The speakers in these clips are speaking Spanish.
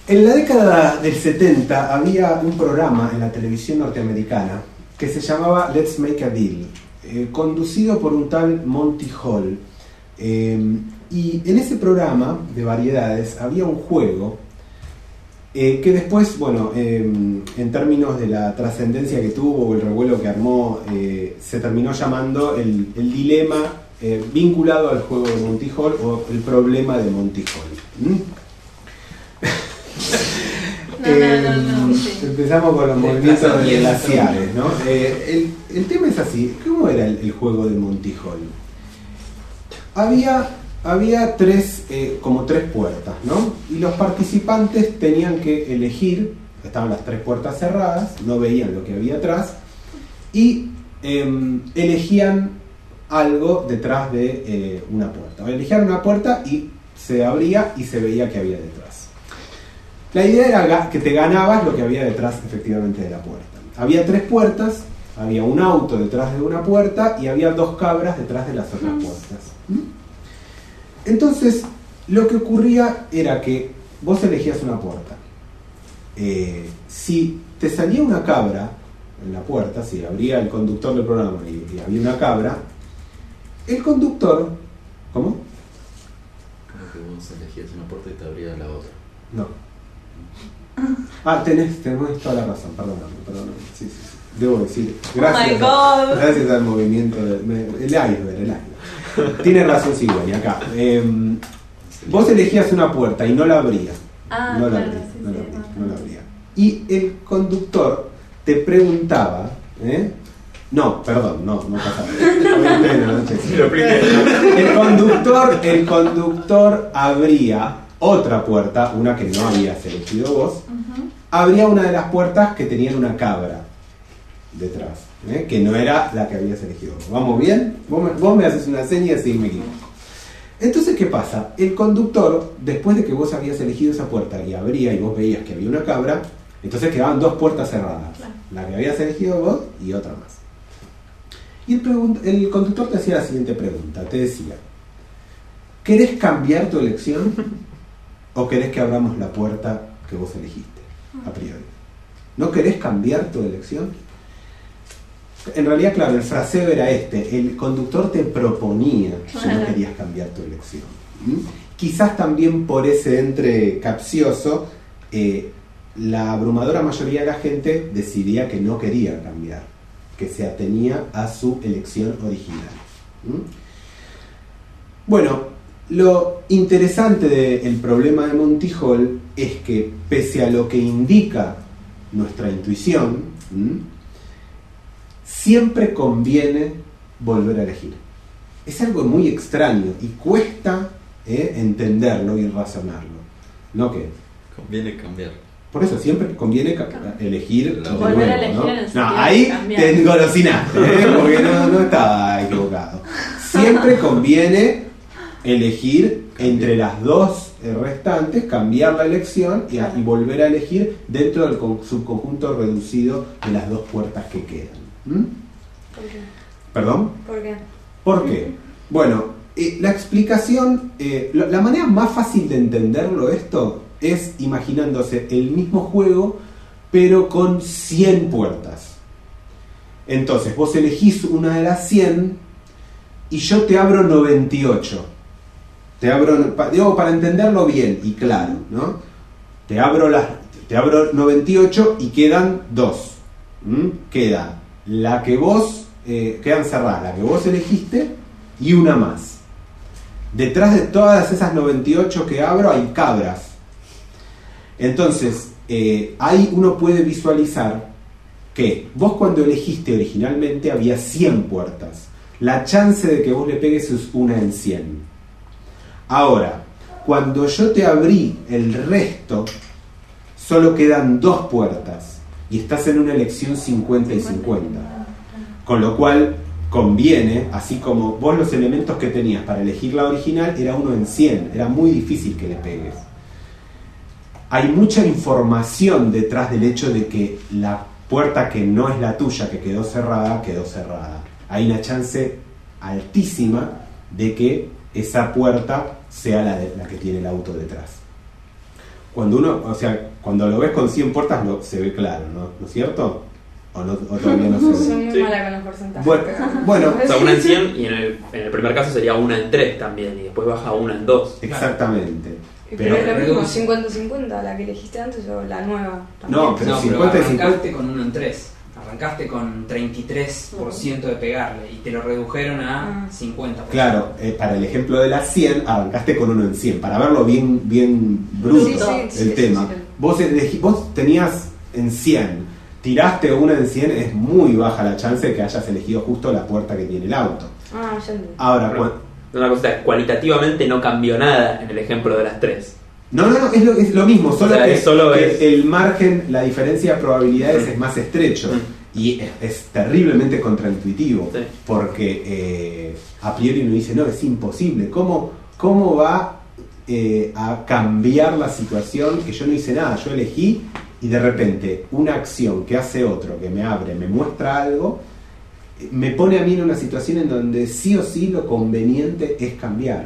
En la década del 70 había un programa en la televisión norteamericana que se llamaba Let's Make a Deal, conducido por un tal Monty Hall. Y en ese programa de variedades había un juego que después, bueno, en términos de la trascendencia que tuvo o el revuelo que armó, se terminó llamando el dilema vinculado al juego de Monty Hall o el problema de Monty Hall. Sí. Empezamos con los movimientos glaciares, ¿no? El tema es así. ¿Cómo era el juego de Monty Hall? Había como tres puertas, ¿no? Y los participantes tenían que elegir, estaban las tres puertas cerradas, no veían lo que había atrás, y elegían algo detrás de una puerta. Elegían una puerta y se abría y se veía que había detrás. La idea era que te ganabas lo que había detrás efectivamente de la puerta. Había tres puertas, había un auto detrás de una puerta y había dos cabras detrás de las otras puertas. Entonces, lo que ocurría era que vos elegías una puerta. Si te salía una cabra en la puerta, si abría el conductor del programa y había una cabra, el conductor... ¿Cómo? Como que vos elegías una puerta y te abría la otra. No. Tenés toda la razón, perdóname. Sí. Debo decir, gracias al movimiento, el iceberg. Tiene razón Sigüeña acá. Vos elegías una puerta y no la abrías. No la abría. Y el conductor te preguntaba, no pasa. El conductor abría otra puerta, una que no habías elegido vos, abría una de las puertas que tenían una cabra detrás, que no era la que habías elegido vos. ¿Vamos bien? Vos me haces una seña y así me equivoco. Entonces, ¿qué pasa? El conductor, después de que vos habías elegido esa puerta y abría y vos veías que había una cabra, entonces quedaban dos puertas cerradas, claro. La que habías elegido vos y otra más. Y el conductor te hacía la siguiente pregunta, te decía: ¿querés cambiar tu elección o querés que abramos la puerta que vos elegiste a priori? ¿No querés cambiar tu elección? En realidad, claro, el fraseo era este: el conductor te proponía si no querías cambiar tu elección. Quizás también por ese entre capcioso, la abrumadora mayoría de la gente decidía que no quería cambiar, que se atenía a su elección original. Bueno, lo interesante del problema de Monty Hall es que, pese a lo que indica nuestra intuición, siempre conviene volver a elegir. Es algo muy extraño y cuesta entenderlo y razonarlo. ¿No qué? Conviene cambiar. Por eso siempre conviene elegir de nuevo, volver a elegir, ¿no? en el sentido Ahí de cambiar. te engolosinaste, porque no estaba equivocado. Siempre conviene elegir entre las dos restantes, cambiar la elección y volver a elegir dentro del subconjunto reducido de las dos puertas que quedan. ¿Por qué? ¿Perdón? ¿Por qué? ¿Por qué? Bueno, la explicación, la manera más fácil de entenderlo esto es imaginándose el mismo juego pero con 100 puertas. Entonces vos elegís una de las 100 y yo te abro 98. Digo, para entenderlo bien y claro, ¿no? Te abro 98 y quedan 2. Queda la que vos quedan cerradas, la que vos elegiste y una más. Detrás de todas esas 98 que abro hay cabras. Entonces, ahí uno puede visualizar que vos cuando elegiste originalmente había 100 puertas. La chance de que vos le pegues es 1 en 100. Ahora, cuando yo te abrí el resto, solo quedan 2 puertas y estás en una elección 50 y 50. Con lo cual conviene, así como vos los elementos que tenías para elegir la original era 1 en 100, era muy difícil que le pegues. Hay mucha información detrás del hecho de que la puerta que no es la tuya, que quedó cerrada. Hay una chance altísima de que esa puerta sea la que tiene el auto detrás. cuando cuando lo ves con 100 puertas se ve claro, ¿no es cierto? ¿O todavía no se ve? Soy muy Sí. mala con los porcentajes. Bueno, O sea, una en 100 y en el primer caso sería una en 3 también, y después baja a una en 2. exactamente. Pero es lo mismo, reduce. 50-50, la que elegiste antes o la nueva. No, pero No, 50 y arrancaste 50. con 1 en 3. Arrancaste con 33% de pegarle y te lo redujeron a 50%. Claro, para el ejemplo de las 100, arrancaste con 1 en 100, para verlo bien bruto el tema. Vos tenías en 100, tiraste una en 100, es muy baja la chance de que hayas elegido justo la puerta que tiene el auto. Ah, ya entendí. Ahora, Una cosa, cualitativamente no cambió nada en el ejemplo de las 3. no, es lo mismo, solo O sea, que, solo que es- el margen, la diferencia de probabilidades es más estrecho. Y es terriblemente contraintuitivo, Sí. porque a priori uno dice, no, es imposible. ¿Cómo va a cambiar la situación que yo no hice nada? Yo elegí y de repente una acción que hace otro, que me abre, me muestra algo, me pone a mí en una situación en donde sí o sí lo conveniente es cambiar.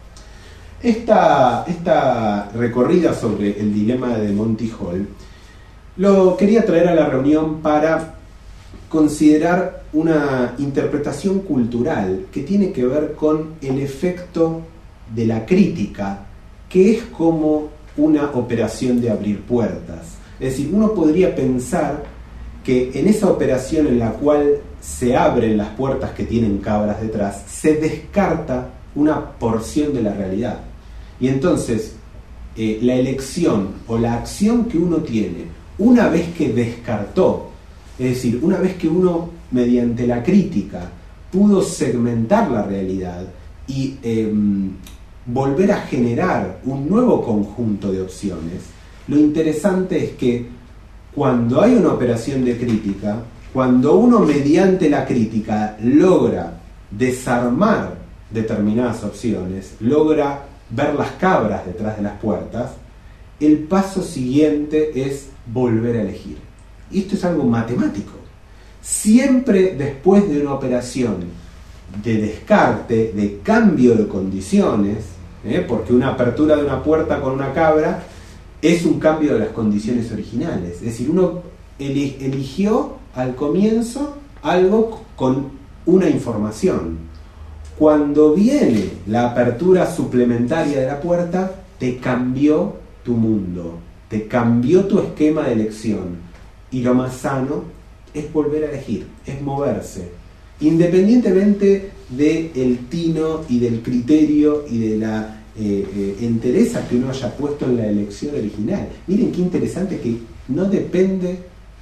Esta recorrida sobre el dilema de Monty Hall lo quería traer a la reunión para considerar una interpretación cultural que tiene que ver con el efecto de la crítica, que es como una operación de abrir puertas. Es decir, uno podría pensar que en esa operación en la cual se abren las puertas que tienen cabras detrás, se descarta una porción de la realidad. Y entonces, la elección o la acción que uno tiene, una vez que descartó, es decir, una vez que uno, mediante la crítica, pudo segmentar la realidad y volver a generar un nuevo conjunto de opciones, lo interesante es que cuando hay una operación de crítica, cuando uno mediante la crítica logra desarmar determinadas opciones, logra ver las cabras detrás de las puertas, el paso siguiente es volver a elegir. Y esto es algo matemático. Siempre después de una operación de descarte, de cambio de condiciones, porque una apertura de una puerta con una cabra es un cambio de las condiciones originales. Es decir, uno eligió al comienzo algo con una información. Cuando viene la apertura suplementaria de la puerta, te cambió tu mundo, te cambió tu esquema de elección. Y lo más sano es volver a elegir, es moverse. Independientemente del tino y del criterio y de la entereza que uno haya puesto en la elección original. Miren qué interesante que no depende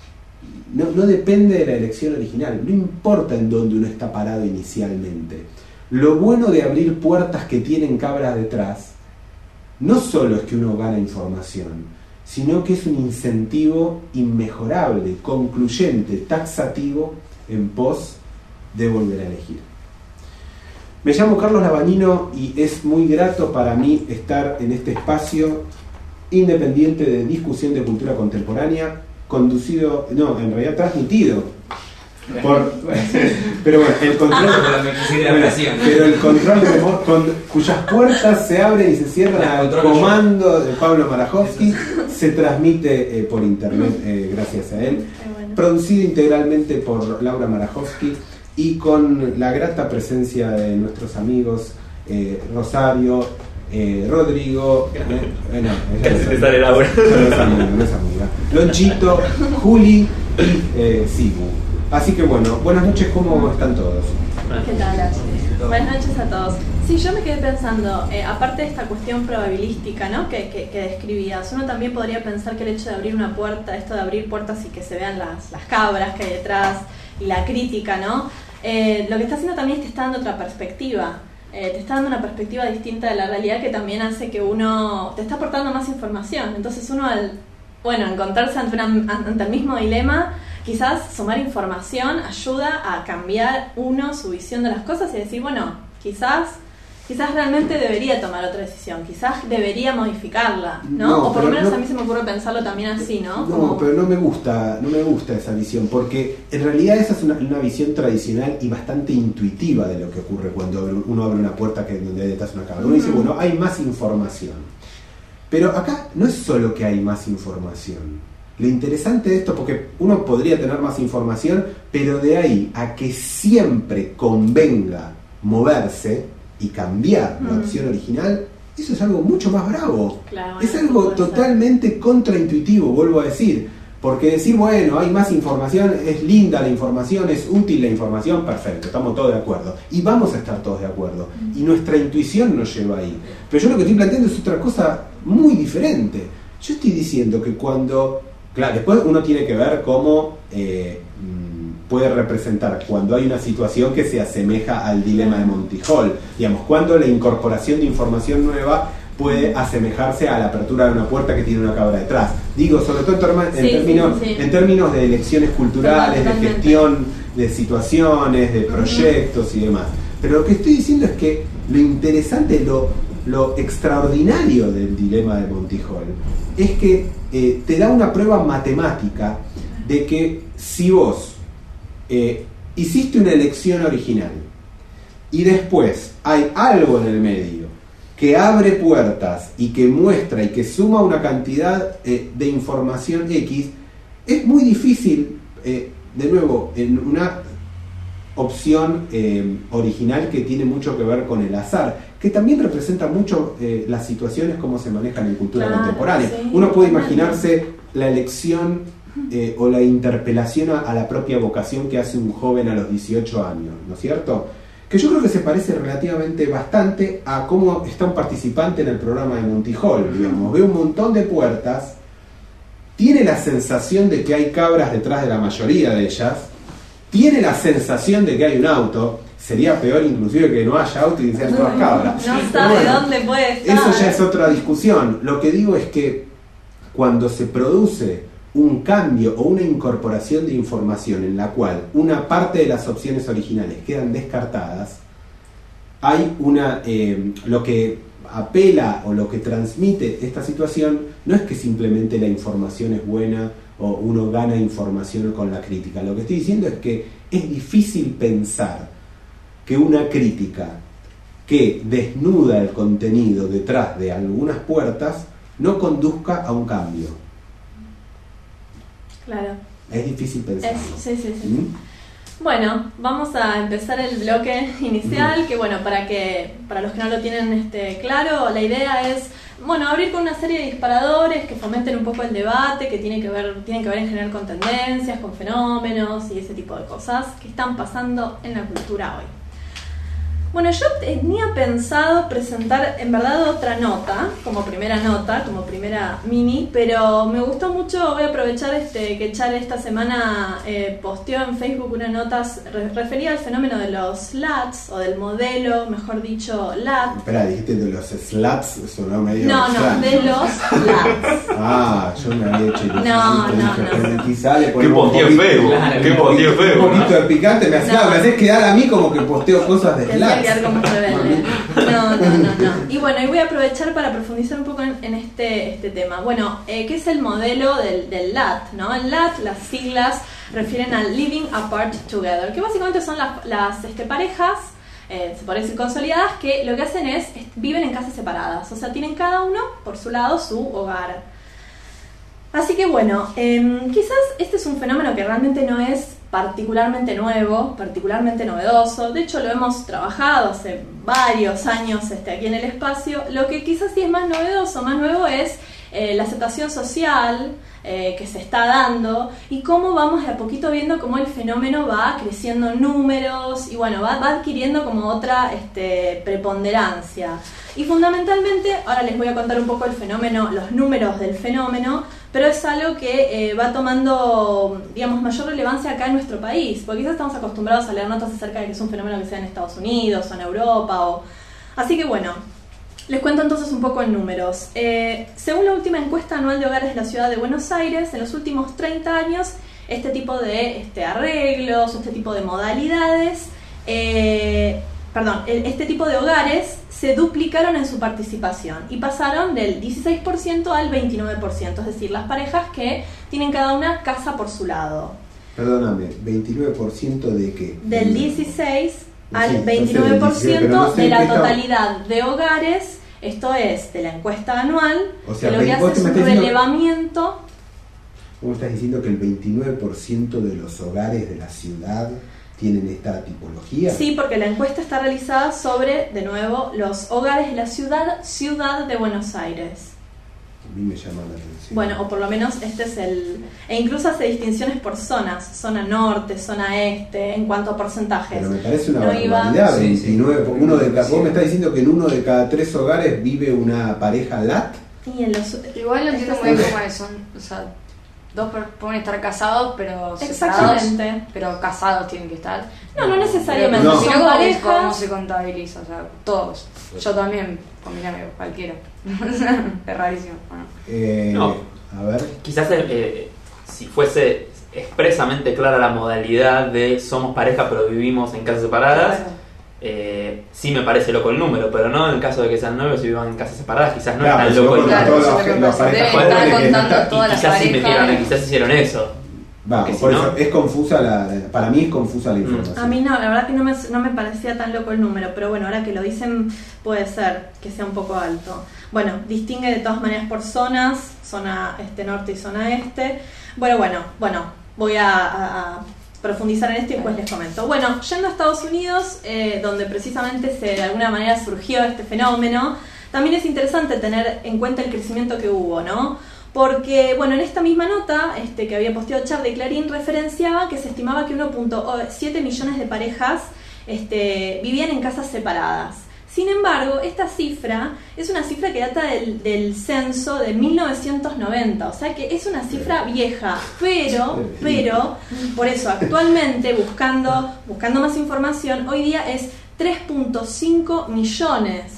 de la elección original, no importa en dónde uno está parado inicialmente. Lo bueno de abrir puertas que tienen cabras detrás no solo es que uno gana información, sino que es un incentivo inmejorable, concluyente, taxativo en pos de volver a elegir. Me llamo Carlos Labañino y es muy grato para mí estar en este espacio independiente de discusión de cultura contemporánea, transmitido por, pero bueno, el control, pero el control remoto, cuyas puertas se abren y se cierran al comando de Pablo Marajowski, se transmite por internet gracias a él, producido integralmente por Laura Marajowski y con la grata presencia de nuestros amigos Rosario, Rodrigo, Te sale Laura. no es amiga, Lonchito, Juli y Sibu. Así que bueno, buenas noches, ¿cómo están todos? ¿Qué tal? Buenas noches a todos. Sí, yo me quedé pensando, aparte de esta cuestión probabilística, ¿no? que describías, uno también podría pensar que el hecho de abrir una puerta, esto de abrir puertas y que se vean las cabras que hay detrás y la crítica, ¿no? Lo que está haciendo también es que está dando otra perspectiva. Te está dando una perspectiva distinta de la realidad que también hace que uno te está aportando más información. Entonces uno al encontrarse ante el mismo dilema, quizás sumar información ayuda a cambiar su visión de las cosas y decir, bueno, quizás realmente debería tomar otra decisión, quizás debería modificarla, ¿no? No, O por lo pero menos no- a mí se me ocurre pensarlo también así, ¿no? No, pero no me gusta esa visión, porque en realidad esa es una visión tradicional y bastante intuitiva de lo que ocurre cuando uno abre una puerta donde hay detrás una cámara. Uno dice, bueno, hay más información. Pero acá no es solo que hay más información. Lo interesante de esto, porque uno podría tener más información, pero de ahí a que siempre convenga moverse y cambiar la opción original, eso es algo mucho más bravo. Claro, es algo totalmente contraintuitivo, vuelvo a decir. Porque decir, bueno, hay más información, es linda la información, es útil la información, perfecto, estamos todos de acuerdo. Y vamos a estar todos de acuerdo. Y nuestra intuición nos lleva ahí. Pero yo lo que estoy planteando es otra cosa muy diferente. Yo estoy diciendo que cuando... Claro, después uno tiene que ver cómo puede representar cuando hay una situación que se asemeja al dilema de Monty Hall. Digamos, cuando la incorporación de información nueva puede asemejarse a la apertura de una puerta que tiene una cabra detrás. Digo, sobre todo en términos de elecciones culturales, Totalmente. de gestión de situaciones, de proyectos y demás. Pero lo que estoy diciendo es que lo interesante, lo extraordinario del dilema de Monty Hall es que te da una prueba matemática de que si vos hiciste una elección original y después hay algo en el medio que abre puertas y que muestra y que suma una cantidad de información X, es muy difícil, de nuevo, en una opción original que tiene mucho que ver con el azar, que también representa mucho las situaciones como se manejan en cultura contemporánea. Sí, uno puede imaginarse la elección o la interpelación a la propia vocación que hace un joven a los 18 años, ¿no es cierto? Que yo creo que se parece relativamente bastante a cómo está un participante en el programa de Monty Hall, digamos. Ve un montón de puertas, tiene la sensación de que hay cabras detrás de la mayoría de ellas, tiene la sensación de que hay un auto, sería peor inclusive que no haya auto y sean todas cabras. No sabe dónde puede estar. Eso ya es otra discusión. Lo que digo es que cuando se produce un cambio o una incorporación de información en la cual una parte de las opciones originales quedan descartadas, hay lo que apela o lo que transmite esta situación no es que simplemente la información es buena o uno gana información con la crítica. Lo que estoy diciendo es que es difícil pensar que una crítica que desnuda el contenido detrás de algunas puertas no conduzca a un cambio. Claro. Es difícil pensar. Sí. Bueno, vamos a empezar el bloque inicial, que bueno, para los que no lo tienen claro, la idea es, bueno, abrir con una serie de disparadores que fomenten un poco el debate, que tienen que ver en general con tendencias, con fenómenos y ese tipo de cosas que están pasando en la cultura hoy. Bueno, yo tenía pensado presentar en verdad otra nota, como primera mini, pero me gustó mucho, voy a aprovechar que Chale esta semana posteó en Facebook una nota referida al fenómeno de los slats, o del modelo, mejor dicho, LAT. Espera, dijiste de los slats, sonó medio... No, de los LATs. Yo me había hecho ilusión. No. Quizá le Qué ponemos posteo feo, qué posteo un feo. poquito de picante, me haces quedar a mí como que posteo cosas de slats. Quedar como un rebelde. No. Y bueno, y voy a aprovechar para profundizar un poco en este tema. Bueno, ¿qué es el modelo del LAT? ¿No? El LAT, las siglas refieren al Living Apart Together, que básicamente son las parejas, se puede decir consolidadas, que lo que hacen es viven en casas separadas, o sea, tienen cada uno por su lado su hogar. Así que bueno, quizás este es un fenómeno que realmente no es particularmente nuevo, particularmente novedoso. De hecho, lo hemos trabajado hace varios años aquí en el espacio. Lo que quizás sí es más novedoso, más nuevo es la aceptación social que se está dando y cómo vamos de a poquito viendo cómo el fenómeno va creciendo en números y bueno, va adquiriendo como otra preponderancia. Y fundamentalmente, ahora les voy a contar un poco el fenómeno, los números del fenómeno, pero es algo que va tomando, digamos, mayor relevancia acá en nuestro país, porque quizás estamos acostumbrados a leer notas acerca de que es un fenómeno que se da en Estados Unidos o en Europa. Así que bueno, les cuento entonces un poco en números. Según la última encuesta anual de hogares de la ciudad de Buenos Aires, en los últimos 30 años, este tipo de arreglos, este tipo de modalidades, este tipo de hogares se duplicaron en su participación y pasaron del 16% al 29%, es decir, las parejas que tienen cada una casa por su lado. Perdóname, ¿29% de qué? Del 16 al Sí, 29% no sé de la qué totalidad de hogares Esto es de la encuesta anual, O sea, que lo que hace vos es me un estás diciendo- relevamiento. ¿Cómo estás diciendo que el 29% de los hogares de la ciudad tienen esta tipología? Sí, porque la encuesta está realizada sobre, de nuevo, los hogares de la ciudad de Buenos Aires. A mí me llama la atención. Bueno, o por lo menos este es el... E incluso hace distinciones por zonas, zona norte, zona este, en cuanto a porcentajes. Pero me parece una No iba- barbaridad, Sí, 29, sí. uno de cada, Sí. vos me estás diciendo que en uno de cada 3 hogares vive una pareja lat. Y en los... Igual no entiendo Esto muy bien es- cómo es, son, o sea, pueden estar casados, pero separados, Exactamente. pero casados tienen que estar. No necesariamente. No. Si Son no, ¿cómo parejas. se contabiliza? O sea, todos. Yo también, con mi amigo, cualquiera. Es rarísimo. Bueno. No. A ver. Quizás si fuese expresamente clara la modalidad de somos pareja pero vivimos en casas separadas, sí me parece loco el número, pero no en el caso de que sean novios y vivan en casas separadas, quizás no Claro, es tan pero loco el si vos Claro, número. contás eso es lo que las pasa. parejas Debe jóvenes estar que no contando están- todas Y las quizás sí parejas. quizás hicieron eso. Vamos, Porque si por no- eso es confusa para mí es confusa la información. A mí no, la verdad que no me parecía tan loco el número, pero bueno, ahora que lo dicen puede ser que sea un poco alto. Bueno, distingue de todas maneras por zonas, zona norte y zona este. Bueno, voy a profundizar en esto y después les comento. Bueno, yendo a Estados Unidos, donde precisamente de alguna manera surgió este fenómeno, también es interesante tener en cuenta el crecimiento que hubo, ¿no? Porque, bueno, en esta misma nota que había posteado Charlie Clarín referenciaba que se estimaba que 1.7 millones de parejas vivían en casas separadas. Sin embargo, esta cifra es una cifra que data del censo de 1990, o sea que es una cifra vieja, pero, por eso actualmente buscando más información, hoy día es 3.5 millones.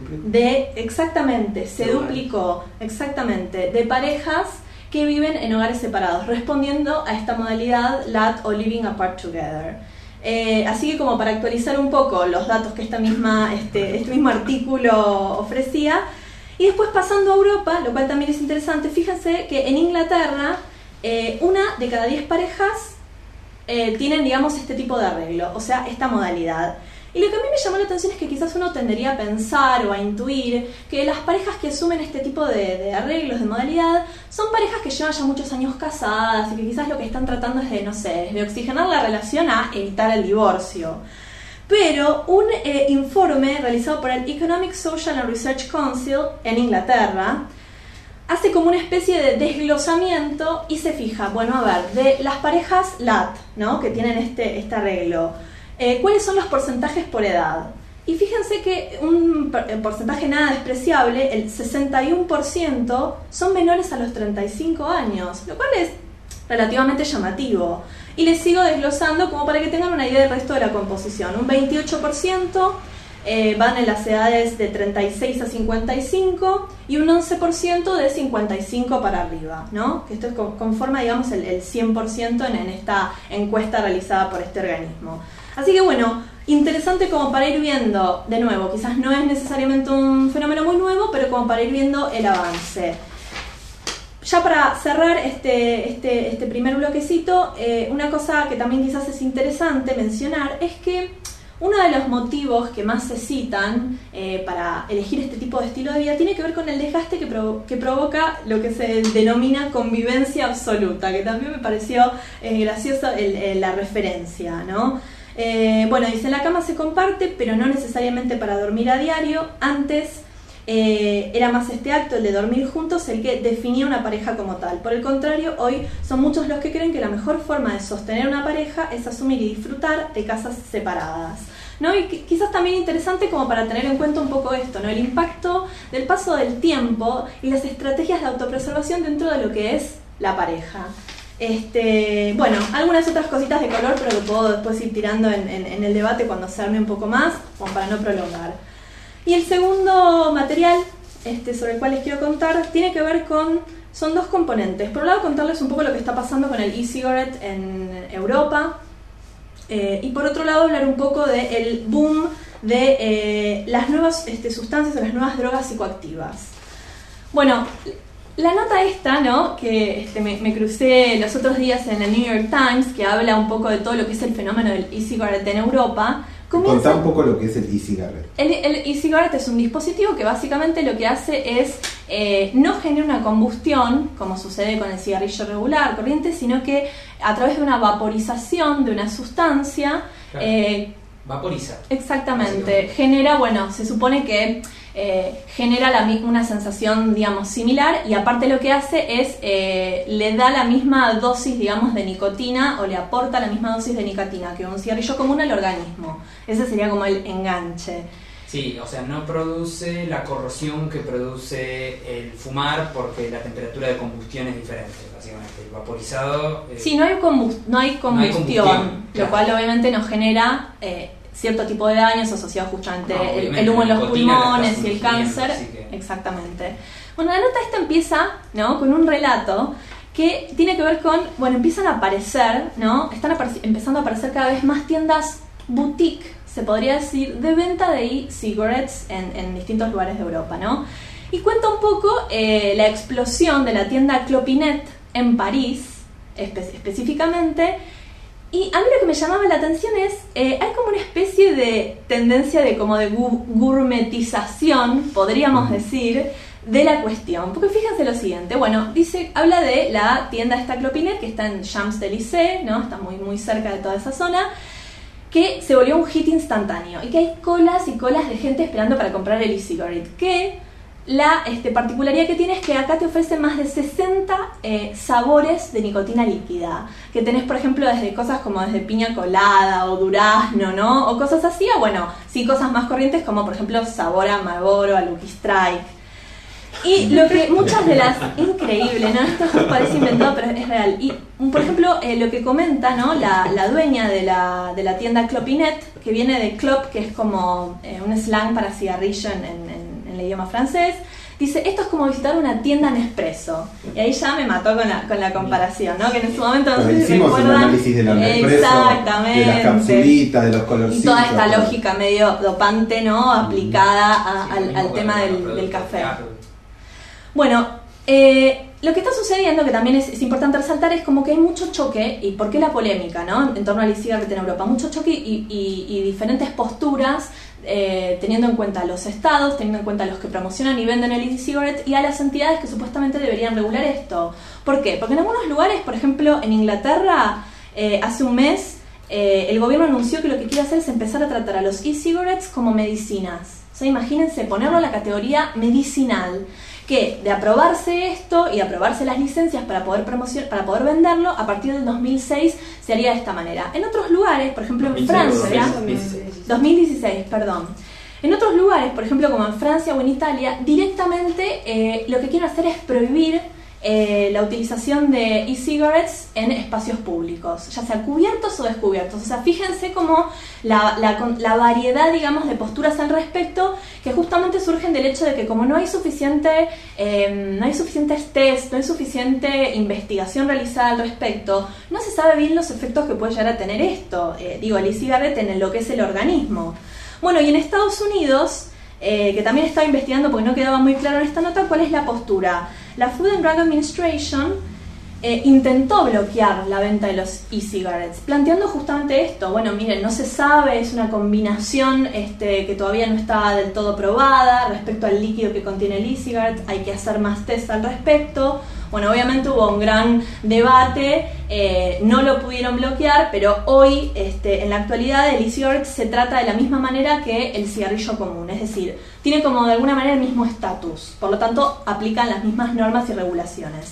Se duplicó, exactamente, de parejas que viven en hogares separados, respondiendo a esta modalidad LAT o Living Apart Together. Así que como para actualizar un poco los datos que este mismo artículo ofrecía, y después pasando a Europa, lo cual también es interesante, fíjense que en Inglaterra una de cada 10 parejas tienen, digamos, este tipo de arreglo, o sea, esta modalidad. Y lo que a mí me llamó la atención es que quizás uno tendería a pensar o a intuir que las parejas que asumen este tipo de arreglos, de modalidad, son parejas que llevan ya muchos años casadas y que quizás lo que están tratando es de oxigenar la relación a evitar el divorcio. Pero un informe realizado por el Economic, Social and Research Council en Inglaterra hace como una especie de desglosamiento y se fija, bueno, a ver, de las parejas LAT, ¿no?, que tienen este arreglo, ¿cuáles son los porcentajes por edad? Y fíjense que un porcentaje nada despreciable, el 61%, son menores a los 35 años, lo cual es relativamente llamativo. Y les sigo desglosando como para que tengan una idea del resto de la composición. Un 28% van en las edades de 36 a 55 y un 11% de 55 para arriba, ¿no? Que esto conforma, digamos, el 100% en esta encuesta realizada por este organismo. Así que bueno, interesante como para ir viendo, de nuevo, quizás no es necesariamente un fenómeno muy nuevo, pero como para ir viendo el avance. Ya para cerrar este primer bloquecito, una cosa que también quizás es interesante mencionar es que uno de los motivos que más se citan para elegir este tipo de estilo de vida tiene que ver con el desgaste que provoca lo que se denomina convivencia absoluta, que también me pareció graciosa la referencia, ¿no? Bueno, dice, la cama se comparte, pero no necesariamente para dormir a diario. Antes era más este acto, el de dormir juntos, el que definía una pareja como tal. Por el contrario, hoy son muchos los que creen que la mejor forma de sostener una pareja es asumir y disfrutar de casas separadas, ¿no? Y quizás también interesante como para tener en cuenta un poco esto, ¿no? El impacto del paso del tiempo y las estrategias de autopreservación dentro de lo que es la pareja. Bueno, algunas otras cositas de color, pero que puedo después ir tirando en el debate cuando se arme un poco más, como para no prolongar. Y el segundo material sobre el cual les quiero contar tiene que ver son dos componentes. Por un lado, contarles un poco lo que está pasando con el e-cigarette en Europa, y por otro lado, hablar un poco del boom de las nuevas sustancias o las nuevas drogas psicoactivas. Bueno, la nota esta, ¿no?, que me crucé los otros días en el New York Times, que habla un poco de todo lo que es el fenómeno del e-cigarette en Europa, Contá un poco lo que es el e-cigarette. El e-cigarette es un dispositivo que básicamente lo que hace es no genera una combustión, como sucede con el cigarrillo regular, corriente, sino que a través de una vaporización de una sustancia... Claro. Vaporiza. Exactamente. Genera, bueno, se supone que genera una sensación, digamos, similar, y aparte lo que hace es le da la misma dosis, digamos, de nicotina, o le aporta la misma dosis de nicotina que un cigarrillo común al organismo. Ese sería como el enganche. Sí, o sea, no produce la corrosión que produce el fumar porque la temperatura de combustión es diferente, básicamente. El vaporizado... Sí, no hay combustión, lo claro. cual obviamente nos genera... cierto tipo de daños asociados justamente el humo en los nicotina pulmones y el cáncer. Exactamente. Bueno, la nota esta empieza, ¿no?, con un relato que tiene que ver con, bueno, empiezan a aparecer, ¿no?, están empezando a aparecer cada vez más tiendas boutique, se podría decir, de venta de e-cigarettes en distintos lugares de Europa, ¿no? Y cuenta un poco la explosión de la tienda Clopinet en París, específicamente. Y a mí lo que me llamaba la atención es, hay como una especie de tendencia de como de gourmetización, podríamos decir, de la cuestión. Porque fíjense lo siguiente, bueno, habla de la tienda esta Clopinet, que está en Champs-Élysées, ¿no? Está muy, muy cerca de toda esa zona, que se volvió un hit instantáneo y que hay colas y colas de gente esperando para comprar el e-cigarette, que... La particularidad que tiene es que acá te ofrece más de 60 sabores de nicotina líquida, que tenés, por ejemplo, desde cosas como desde piña colada o durazno, ¿no? O cosas así, o bueno, sí, cosas más corrientes como, por ejemplo, sabor a Marlboro, a Lucky Strike. Y lo que muchas de las... Increíble, ¿no? Esto parece inventado, pero es real. Y, por ejemplo, lo que comenta, ¿no?, la dueña de la tienda Clopinet, que viene de clop, que es como un slang para cigarrillo en el idioma francés, dice, esto es como visitar una tienda Nespresso. Y ahí ya me mató con la comparación, ¿no? Que en ese momento no sé si hicimos un recuerdan. análisis de la Nespresso, exactamente, de las capsulitas, de los colorcitos. Y toda esta lógica medio dopante, ¿no?, aplicada al tema del café. Bueno, lo que está sucediendo, que también es importante resaltar, es como que hay mucho choque, y por qué la polémica, ¿no?, en torno al e-cigarette en Europa, mucho choque y diferentes posturas, teniendo en cuenta a los estados, teniendo en cuenta a los que promocionan y venden el e-cigarette y a las entidades que supuestamente deberían regular esto. ¿Por qué? Porque en algunos lugares, por ejemplo en Inglaterra, hace un mes, el gobierno anunció que lo que quiere hacer es empezar a tratar a los e-cigarettes como medicinas. O sea, imagínense, ponerlo en la categoría medicinal, que de aprobarse esto y aprobarse las licencias para poder venderlo, a partir del 2006 se haría de esta manera. En otros lugares, por ejemplo en Francia, 2016, perdón. En otros lugares, por ejemplo como en Francia o en Italia, directamente lo que quieren hacer es prohibir la utilización de e-cigarettes en espacios públicos, ya sea cubiertos o descubiertos. O sea, fíjense cómo la variedad, digamos, de posturas al respecto, que justamente surgen del hecho de que como no hay suficientes test, no hay suficiente investigación realizada al respecto, no se sabe bien los efectos que puede llegar a tener esto, el e-cigarette en lo que es el organismo. Bueno, y en Estados Unidos, que también estaba investigando porque no quedaba muy claro en esta nota cuál es la postura. La Food and Drug Administration intentó bloquear la venta de los e-cigarettes, planteando justamente esto. Bueno, miren, no se sabe, es una combinación que todavía no está del todo probada respecto al líquido que contiene el e-cigarette, hay que hacer más test al respecto. Bueno, obviamente hubo un gran debate, no lo pudieron bloquear, pero hoy, en la actualidad, el e-cigarette se trata de la misma manera que el cigarrillo común, es decir, tiene como de alguna manera el mismo estatus, por lo tanto aplican las mismas normas y regulaciones.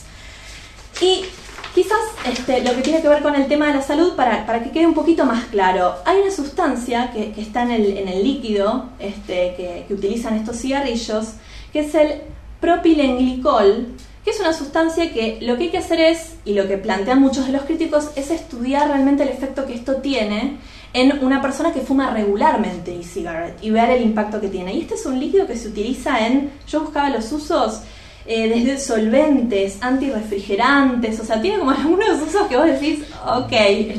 Y quizás lo que tiene que ver con el tema de la salud, para que quede un poquito más claro, hay una sustancia que está en el líquido que utilizan estos cigarrillos, que es el propilenglicol, que es una sustancia que lo que hay que hacer es, y lo que plantean muchos de los críticos, es estudiar realmente el efecto que esto tiene en una persona que fuma regularmente e-cigarette y ver el impacto que tiene. Y este es un líquido que se utiliza yo buscaba los usos, desde solventes, antirrefrigerantes, o sea, tiene como algunos usos que vos decís, ok,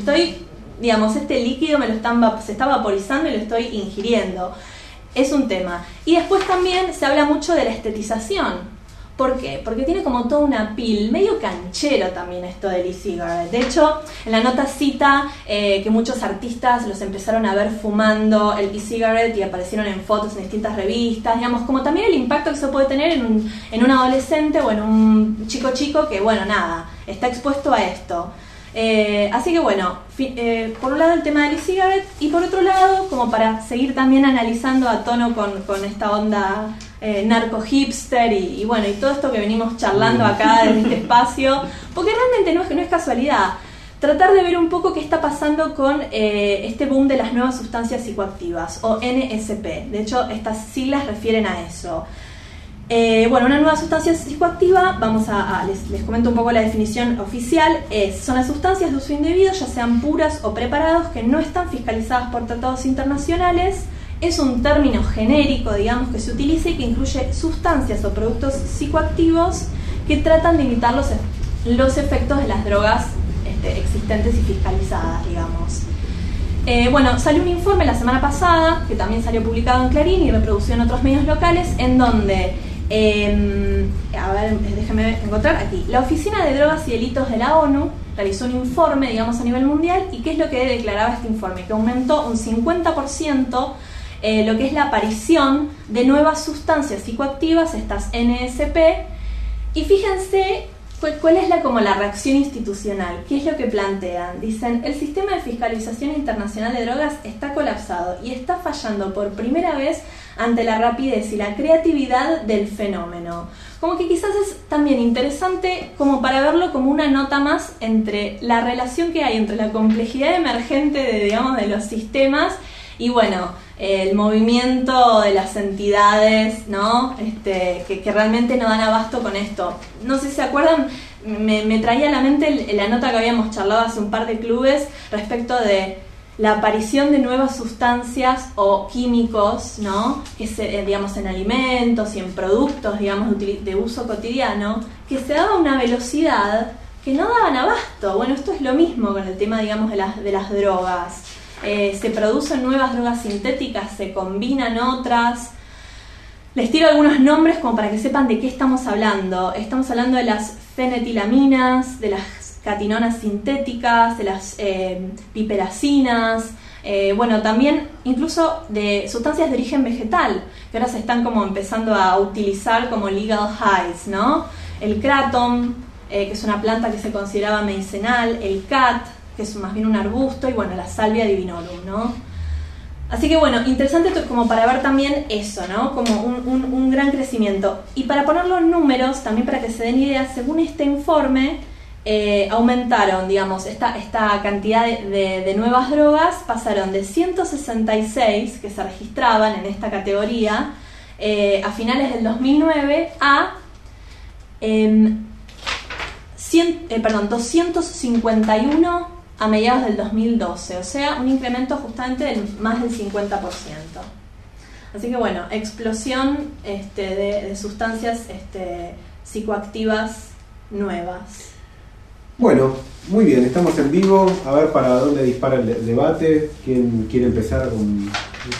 este líquido se está vaporizando y lo estoy ingiriendo. Es un tema. Y después también se habla mucho de la estetización, ¿Por qué? Porque tiene como toda una pil, medio canchero también esto del e-cigarette. De hecho, en la nota cita que muchos artistas los empezaron a ver fumando el e-cigarette y aparecieron en fotos en distintas revistas, digamos, como también el impacto que se puede tener en un adolescente o en un chico que, bueno, nada, está expuesto a esto. Así que bueno, por un lado el tema del e-cigarette y por otro lado, como para seguir también analizando a tono con esta onda narco-hipster y bueno, y todo esto que venimos charlando acá en este espacio, porque realmente no es casualidad. Tratar de ver un poco qué está pasando con este boom de las nuevas sustancias psicoactivas, o NSP. De hecho, estas siglas refieren a eso. Bueno, una nueva sustancia psicoactiva, les comento un poco la definición oficial, son las sustancias de uso indebido, ya sean puras o preparados, que no están fiscalizadas por tratados internacionales. Es un término genérico, digamos, que se utiliza y que incluye sustancias o productos psicoactivos que tratan de imitar los efectos de las drogas existentes y fiscalizadas, digamos. Bueno, salió un informe la semana pasada, que también salió publicado en Clarín y reproducido en otros medios locales, en donde, a ver, déjenme encontrar aquí, la Oficina de Drogas y Delitos de la ONU realizó un informe, digamos, a nivel mundial, y ¿qué es lo que declaraba este informe? Que aumentó un 50% lo que es la aparición de nuevas sustancias psicoactivas, estas NSP, y fíjense ¿cuál es la reacción institucional? ¿Qué es lo que plantean? Dicen, el sistema de fiscalización internacional de drogas está colapsado y está fallando por primera vez ante la rapidez y la creatividad del fenómeno. Como que quizás es también interesante como para verlo como una nota más entre la relación que hay entre la complejidad emergente de los sistemas y bueno, el movimiento de las entidades, ¿no? Que realmente no dan abasto con esto. No sé si se acuerdan, me traía a la mente la nota que habíamos charlado hace un par de clubes respecto de la aparición de nuevas sustancias o químicos, ¿no? Que digamos, en alimentos y en productos, digamos, de uso cotidiano, que se daba a una velocidad que no daban abasto. Bueno, esto es lo mismo con el tema, digamos, de las drogas. Se producen nuevas drogas sintéticas, se combinan otras. Les tiro algunos nombres como para que sepan de qué estamos hablando. Estamos hablando de las fenetilaminas, de las catinonas sintéticas, de las piperacinas, bueno, también incluso de sustancias de origen vegetal, que ahora se están como empezando a utilizar como legal highs, ¿no? El kratom, que es una planta que se consideraba medicinal, el cat, que es más bien un arbusto, y bueno, la salvia divinorum, ¿no? Así que bueno, interesante como para ver también eso, ¿no? Como un gran crecimiento. Y para ponerlo en números, también para que se den idea, según este informe, aumentaron, digamos, esta cantidad de nuevas drogas, pasaron de 166 que se registraban en esta categoría a finales del 2009 a 251 a mediados del 2012, o sea, un incremento justamente del más del 50%. Así que bueno, explosión de sustancias psicoactivas nuevas. Bueno, muy bien, estamos en vivo. A ver para dónde dispara el debate. ¿Quién quiere empezar con...?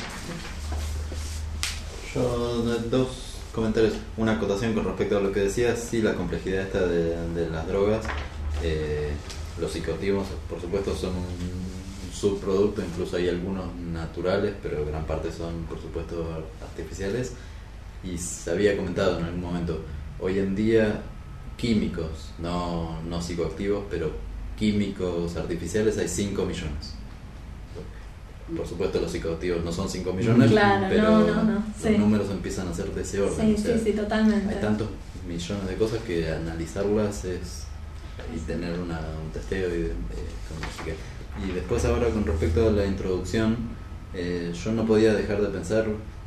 Yo, dos comentarios. Una acotación con respecto a lo que decías. Sí, la complejidad esta de las drogas. Los psicoactivos, por supuesto, son un subproducto. Incluso hay algunos naturales, pero gran parte son, por supuesto, artificiales. Y se había comentado en algún momento, hoy en día, químicos, no psicoactivos, pero químicos artificiales hay 5 millones. Por supuesto, los psicoactivos no son 5 millones, claro, pero no. Sí. Los números empiezan a ser de ese orden. Sí, sí, totalmente. Hay tantos millones de cosas que analizarlas y tener un testeo y después ahora con respecto a la introducción, yo no podía dejar de pensar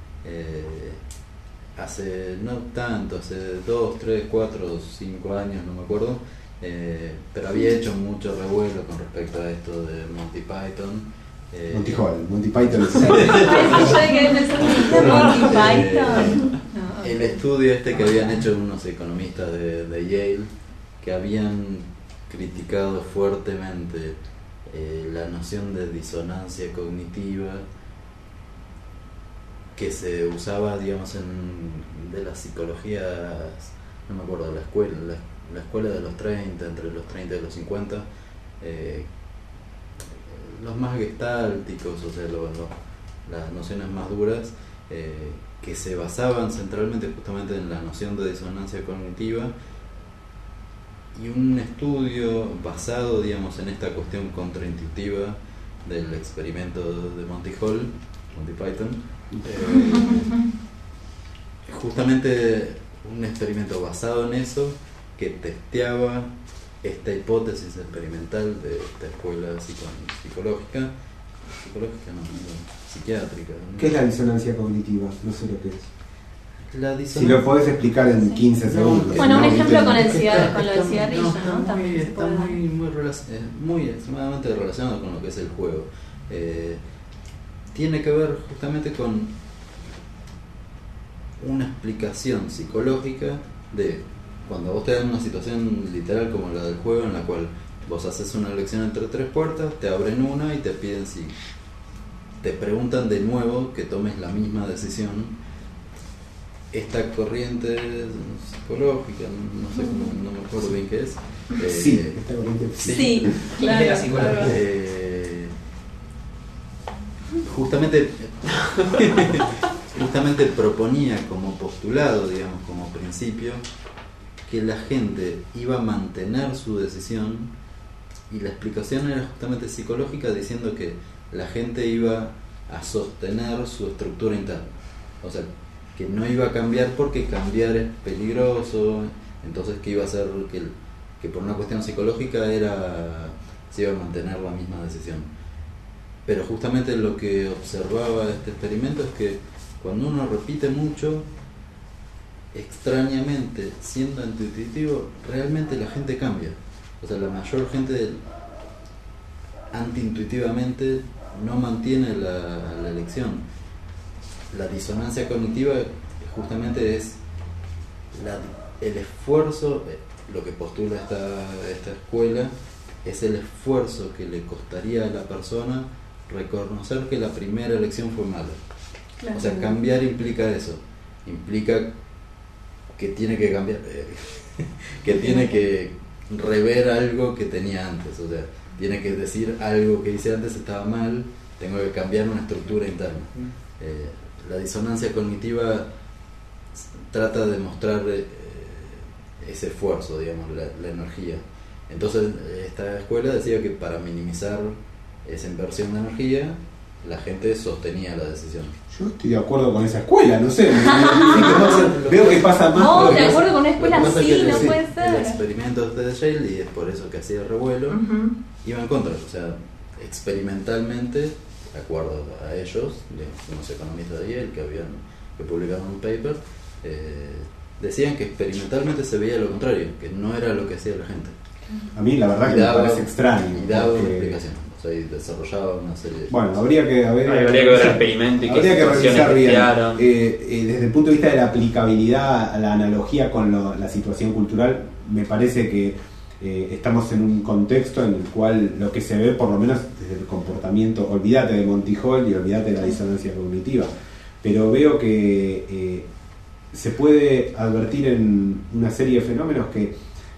hace 2, 3, 4, 5 años, no me acuerdo, pero había hecho mucho revuelo con respecto a esto de Monty Python. Monty Python. El estudio que habían hecho unos economistas de Yale, que habían criticado fuertemente la noción de disonancia cognitiva que se usaba, digamos, de las psicologías no me acuerdo, la escuela de los 30, entre los 30 y los 50, los más gestálticos, o sea, las nociones más duras, que se basaban centralmente justamente en la noción de disonancia cognitiva, y un estudio basado, digamos, en esta cuestión contraintuitiva del experimento de Monty Python, justamente un experimento basado en eso, que testeaba esta hipótesis experimental de esta escuela psicológica, psiquiátrica, ¿no? ¿Qué es la disonancia cognitiva? No sé lo que es. La disonancia... Si lo podés explicar en 15 segundos. Bueno, un ejemplo con lo del Está cigarrillo, ¿no? También se está puede muy extremadamente relacionado con lo que es el juego. Tiene que ver justamente con una explicación psicológica de cuando vos te dan una situación literal como la del juego, en la cual vos haces una elección entre 3 puertas, te abren una y te piden si te preguntan de nuevo que tomes la misma decisión. Esta corriente psicológica, no sé cómo, no me acuerdo bien qué es. Sí, esta corriente. Sí, claro. La psicología. Justamente proponía como postulado, digamos, como principio, que la gente iba a mantener su decisión, y la explicación era justamente psicológica, diciendo que la gente iba a sostener su estructura interna, o sea, que no iba a cambiar porque cambiar es peligroso, entonces que iba a hacer que por una cuestión psicológica se iba a mantener la misma decisión. Pero justamente lo que observaba este experimento es que cuando uno repite mucho, extrañamente, siendo intuitivo, realmente la gente cambia. O sea, la mayor gente antiintuitivamente no mantiene la elección. La disonancia cognitiva justamente es el esfuerzo, lo que postula esta escuela, es el esfuerzo que le costaría a la persona reconocer que la primera elección fue mala. Claro. O sea, cambiar implica eso, implica que tiene que cambiar, que tiene que rever algo que tenía antes, o sea, tiene que decir algo que hice antes estaba mal, tengo que cambiar una estructura interna. La disonancia cognitiva trata de mostrar ese esfuerzo, digamos, la energía. Entonces, esta escuela decía que para minimizar esa inversión de energía, la gente sostenía la decisión. Yo estoy de acuerdo con esa escuela, no sé. Veo que pasa más. No, de acuerdo con una escuela así, no puede ser. El experimento de Yale, y es por eso que hacía revuelo, iba en contra. O sea, experimentalmente, de acuerdo a ellos, unos economistas de Yale que publicaron un paper, decían que experimentalmente se veía lo contrario, que no era lo que hacía la gente. A mí la verdad que me parece extraño. Y daba una explicación. O sea, y desarrollaba una serie de... Bueno, habría que ver el experimento y qué revisar bien. Testearon. Desde el punto de vista de la aplicabilidad a la analogía con la situación cultural, me parece que estamos en un contexto en el cual lo que se ve, por lo menos desde el comportamiento, olvídate de Monty Hall y olvídate de la disonancia cognitiva, pero veo que se puede advertir en una serie de fenómenos que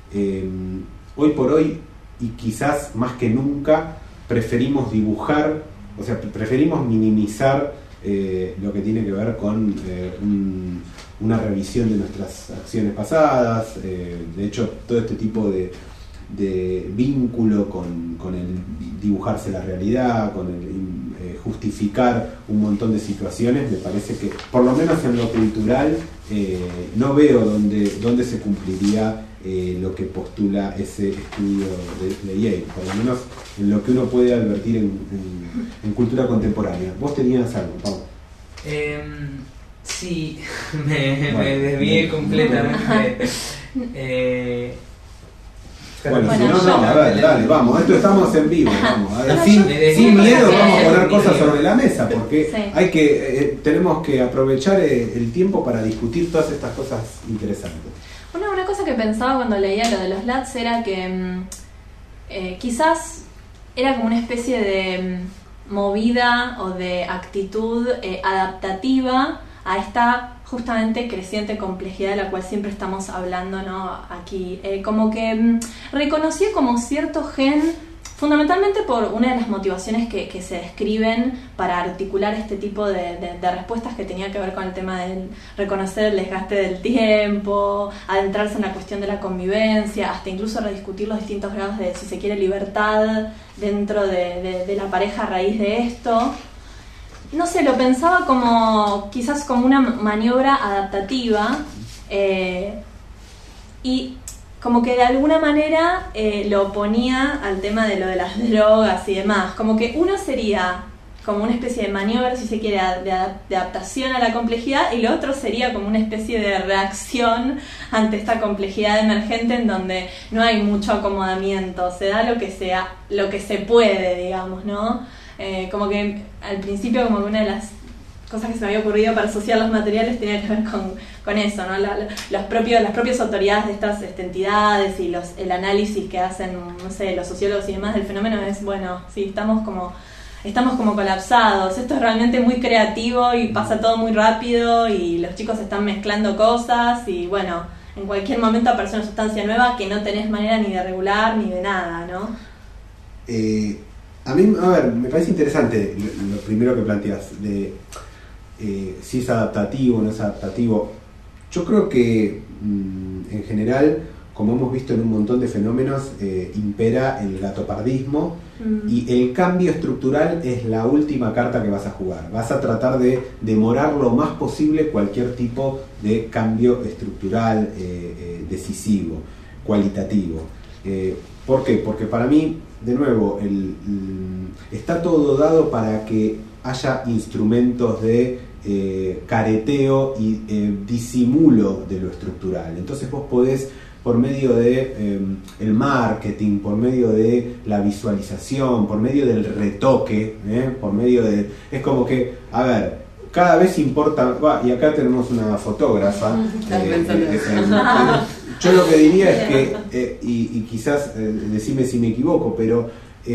hoy por hoy, y quizás más que nunca, preferimos dibujar, o sea, preferimos minimizar lo que tiene que ver con una revisión de nuestras acciones pasadas. De hecho, todo este tipo de vínculo con el dibujarse la realidad, con el justificar un montón de situaciones, me parece que, por lo menos en lo cultural, no veo dónde se cumpliría lo que postula ese estudio de Yale, por lo menos en lo que uno puede advertir en cultura contemporánea. ¿Vos tenías algo, Pau? Sí, me desvié completamente. Bueno, si no, dale, vamos, esto estamos en vivo, vamos, sin miedo vamos a poner cosas sobre la mesa, porque tenemos que aprovechar el tiempo para discutir todas estas cosas interesantes. Una cosa que pensaba cuando leía lo de los LATs era que quizás era como una especie de movida o de actitud adaptativa a esta justamente creciente complejidad de la cual siempre estamos hablando, ¿no? Aquí. Como que reconocía como cierto gen, fundamentalmente por una de las motivaciones que se describen para articular este tipo de respuestas, que tenía que ver con el tema del reconocer el desgaste del tiempo, adentrarse en la cuestión de la convivencia, hasta incluso rediscutir los distintos grados de, si se quiere, libertad dentro de la pareja a raíz de esto. No sé, lo pensaba como quizás como una maniobra adaptativa, y como que de alguna manera lo oponía al tema de lo de las drogas y demás. Como que uno sería como una especie de maniobra, si se quiere, de adaptación a la complejidad, y lo otro sería como una especie de reacción ante esta complejidad emergente en donde no hay mucho acomodamiento, se da lo que se puede, digamos, ¿no? Como que al principio, como que una de las cosas que se me había ocurrido para asociar los materiales tenía que ver con eso, ¿no? Las propias autoridades de estas entidades y el análisis que hacen, no sé, los sociólogos y demás del fenómeno es, bueno, sí, estamos como colapsados, esto es realmente muy creativo y pasa todo muy rápido y los chicos están mezclando cosas y, bueno, en cualquier momento aparece una sustancia nueva que no tenés manera ni de regular ni de nada, ¿no? A mí, a ver, me parece interesante lo primero que planteas, de si es adaptativo o no es adaptativo. Yo creo que en general, como hemos visto en un montón de fenómenos, impera el gatopardismo, y el cambio estructural es la última carta que vas a jugar. Vas a tratar de demorar lo más posible cualquier tipo de cambio estructural decisivo, cualitativo. ¿Por qué? Porque para mí, de nuevo, está todo dado para que haya instrumentos de careteo y disimulo de lo estructural. Entonces vos podés, por medio de el marketing, por medio de la visualización, por medio del retoque, por medio de... Es como que, a ver, cada vez importa... y acá tenemos una fotógrafa. Yo lo que diría es que, y quizás decime si me equivoco, pero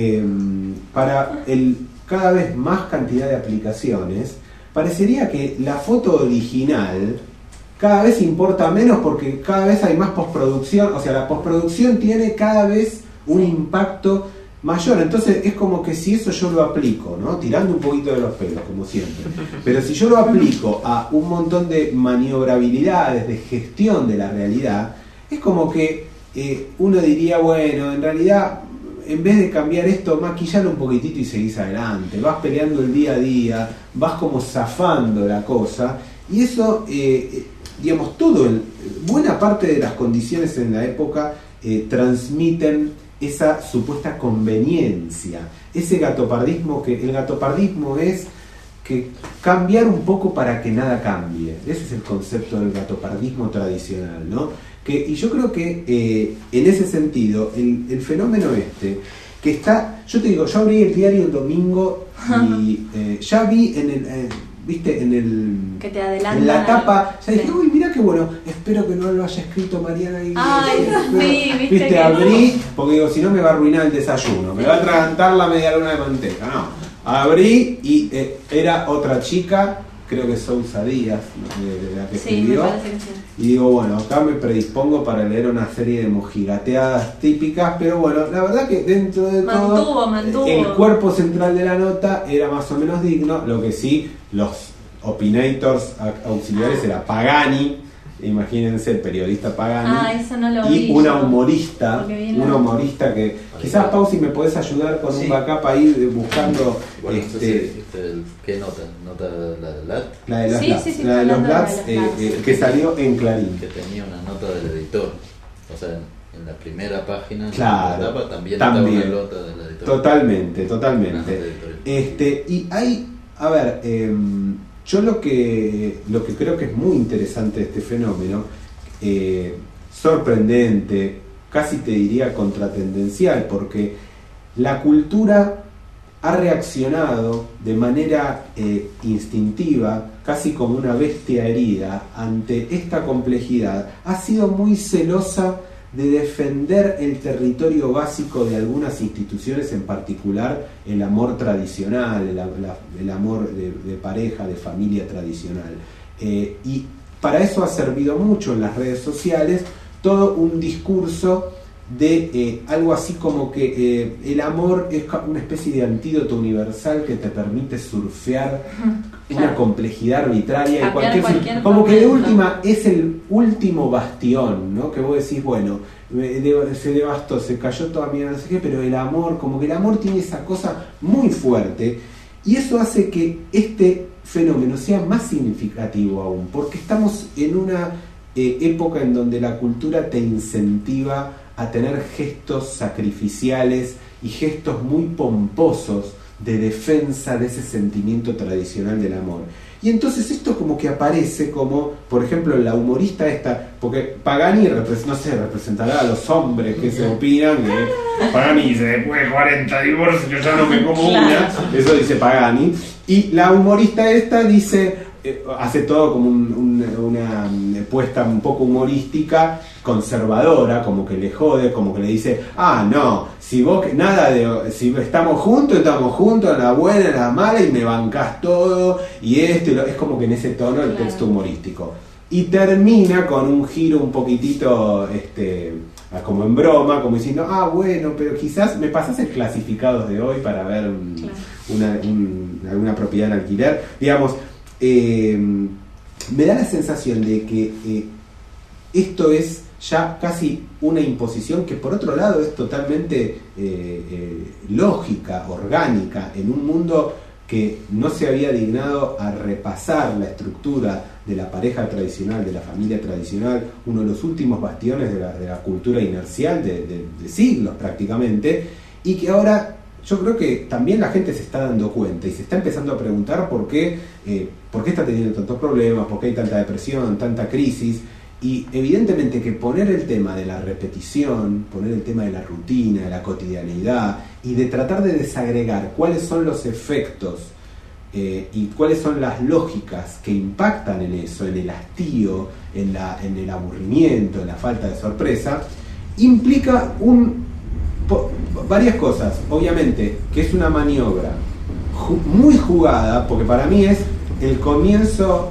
para cada vez más cantidad de aplicaciones, parecería que la foto original cada vez importa menos, porque cada vez hay más postproducción, o sea, la postproducción tiene cada vez un impacto mayor. Entonces es como que si eso yo lo aplico, ¿no? Tirando un poquito de los pelos, como siempre, pero si yo lo aplico a un montón de maniobrabilidades, de gestión de la realidad, es como que uno diría, bueno, en realidad, en vez de cambiar esto, maquillarlo un poquitito y seguís adelante, vas peleando el día a día, vas como zafando la cosa, y eso, digamos, buena parte de las condiciones en la época transmiten esa supuesta conveniencia, ese gatopardismo, que el gatopardismo es que cambiar un poco para que nada cambie. Ese es el concepto del gatopardismo tradicional, ¿no? Y yo creo que en ese sentido, el fenómeno que está, yo te digo, yo abrí el diario el domingo y ya vi viste, que te adelantan, en la tapa, ya dije, uy, mira qué bueno, espero que no lo haya escrito Mariana Iglesias. Ay, sí, viste, abrí, porque digo, si no me va a arruinar el desayuno, me va a atragantar la media luna de manteca, no. Abrí y era otra chica, creo que Sousa Díaz, la que escribió. Me parece que sí. Y digo, bueno, acá me predispongo para leer una serie de mojigateadas típicas, pero bueno, la verdad que dentro de todo, el cuerpo central de la nota era más o menos digno. Lo que sí, los opinators auxiliares era Pagani, imagínense, el periodista Pagani, eso no lo y vi una yo, humorista que quizás, Pau, si me podés ayudar con un backup ahí buscando. Bueno, no sé si dijiste ¿qué nota? ¿Nota la de LAT? La de los LATs, la de los LATs, que salió en Clarín. Que tenía una nota del editor. O sea, en la primera página, claro, en la etapa, también estaba una nota del editor. Totalmente. Y hay, a ver, yo lo que creo que es muy interesante de este fenómeno, sorprendente, casi te diría contratendencial, porque la cultura ha reaccionado de manera instintiva, casi como una bestia herida, ante esta complejidad. Ha sido muy celosa de defender el territorio básico de algunas instituciones, en particular el amor tradicional, el amor de pareja, de familia tradicional. Y para eso ha servido mucho en las redes sociales todo un discurso de algo así como que el amor es una especie de antídoto universal que te permite surfear una complejidad arbitraria y cualquier como que de última es el último bastión, ¿no? Que vos decís, bueno, se devastó, se cayó toda mi vida, no sé qué, pero el amor, como que el amor tiene esa cosa muy fuerte y eso hace que este fenómeno sea más significativo aún, porque estamos en una época en donde la cultura te incentiva a tener gestos sacrificiales y gestos muy pomposos de defensa de ese sentimiento tradicional del amor. Y entonces esto como que aparece como, por ejemplo, la humorista esta, porque Pagani, no sé, representará a los hombres que se opinan que Pagani dice, después de 40 divorcios yo ya no me como una, eso dice Pagani, y la humorista esta dice, hace todo como una puesta un poco humorística, conservadora, como que le jode, como que le dice, no, si vos nada de, si estamos juntos en la buena, en la mala, y me bancás todo, y esto, es como que en ese tono el texto humorístico. Y termina con un giro un poquitito, como en broma, como diciendo, bueno, pero quizás me pasás el clasificados de hoy para ver alguna propiedad en alquiler, digamos. Me da la sensación de que esto es ya casi una imposición que por otro lado es totalmente lógica, orgánica, en un mundo que no se había dignado a repasar la estructura de la pareja tradicional, de la familia tradicional, uno de los últimos bastiones de la cultura inercial de siglos prácticamente, y que ahora yo creo que también la gente se está dando cuenta y se está empezando a preguntar por qué está teniendo tantos problemas, por qué hay tanta depresión, tanta crisis. Y evidentemente que poner el tema de la repetición, poner el tema de la rutina, de la cotidianeidad y de tratar de desagregar cuáles son los efectos y cuáles son las lógicas que impactan en eso, en el hastío, en el aburrimiento, en la falta de sorpresa, implica varias cosas. Obviamente que es una maniobra muy jugada, porque para mí es el comienzo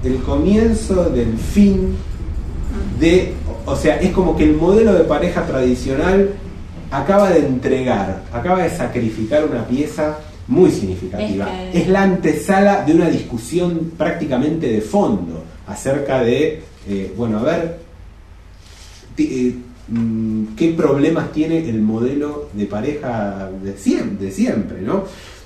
del fin de, o sea, es como que el modelo de pareja tradicional acaba de sacrificar una pieza muy significativa. Es la antesala de una discusión prácticamente de fondo acerca de, qué problemas tiene el modelo de pareja de siempre, ¿no?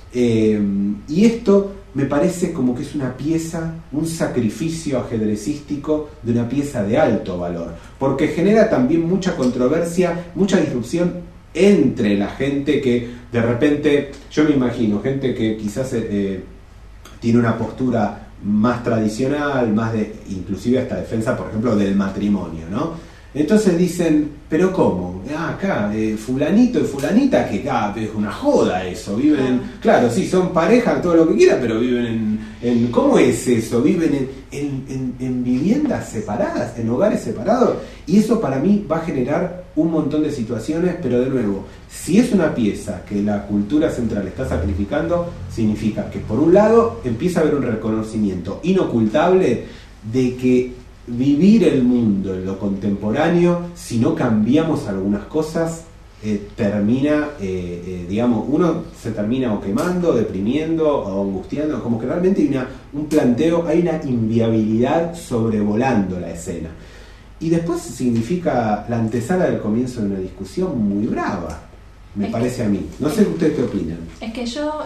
Y esto me parece como que es una pieza, un sacrificio ajedrecístico de una pieza de alto valor, porque genera también mucha controversia, mucha disrupción entre la gente que de repente, yo me imagino, gente que quizás tiene una postura más tradicional, más de, inclusive hasta defensa, por ejemplo, del matrimonio, ¿no? Entonces dicen, ¿pero cómo? Acá, fulanito y fulanita, que es una joda eso, viven claro, sí, son pareja, todo lo que quieran, pero viven en ¿cómo es eso? Viven en viviendas separadas, en hogares separados, y eso para mí va a generar un montón de situaciones, pero de nuevo, si es una pieza que la cultura central está sacrificando, significa que por un lado empieza a haber un reconocimiento inocultable de que vivir el mundo en lo contemporáneo, si no cambiamos algunas cosas, termina, digamos, uno se termina o quemando, deprimiendo o angustiando, como que realmente hay un planteo, hay una inviabilidad sobrevolando la escena. Y después significa la antesala del comienzo de una discusión muy brava, me parece a mí. No sé ustedes qué opinan. Es que yo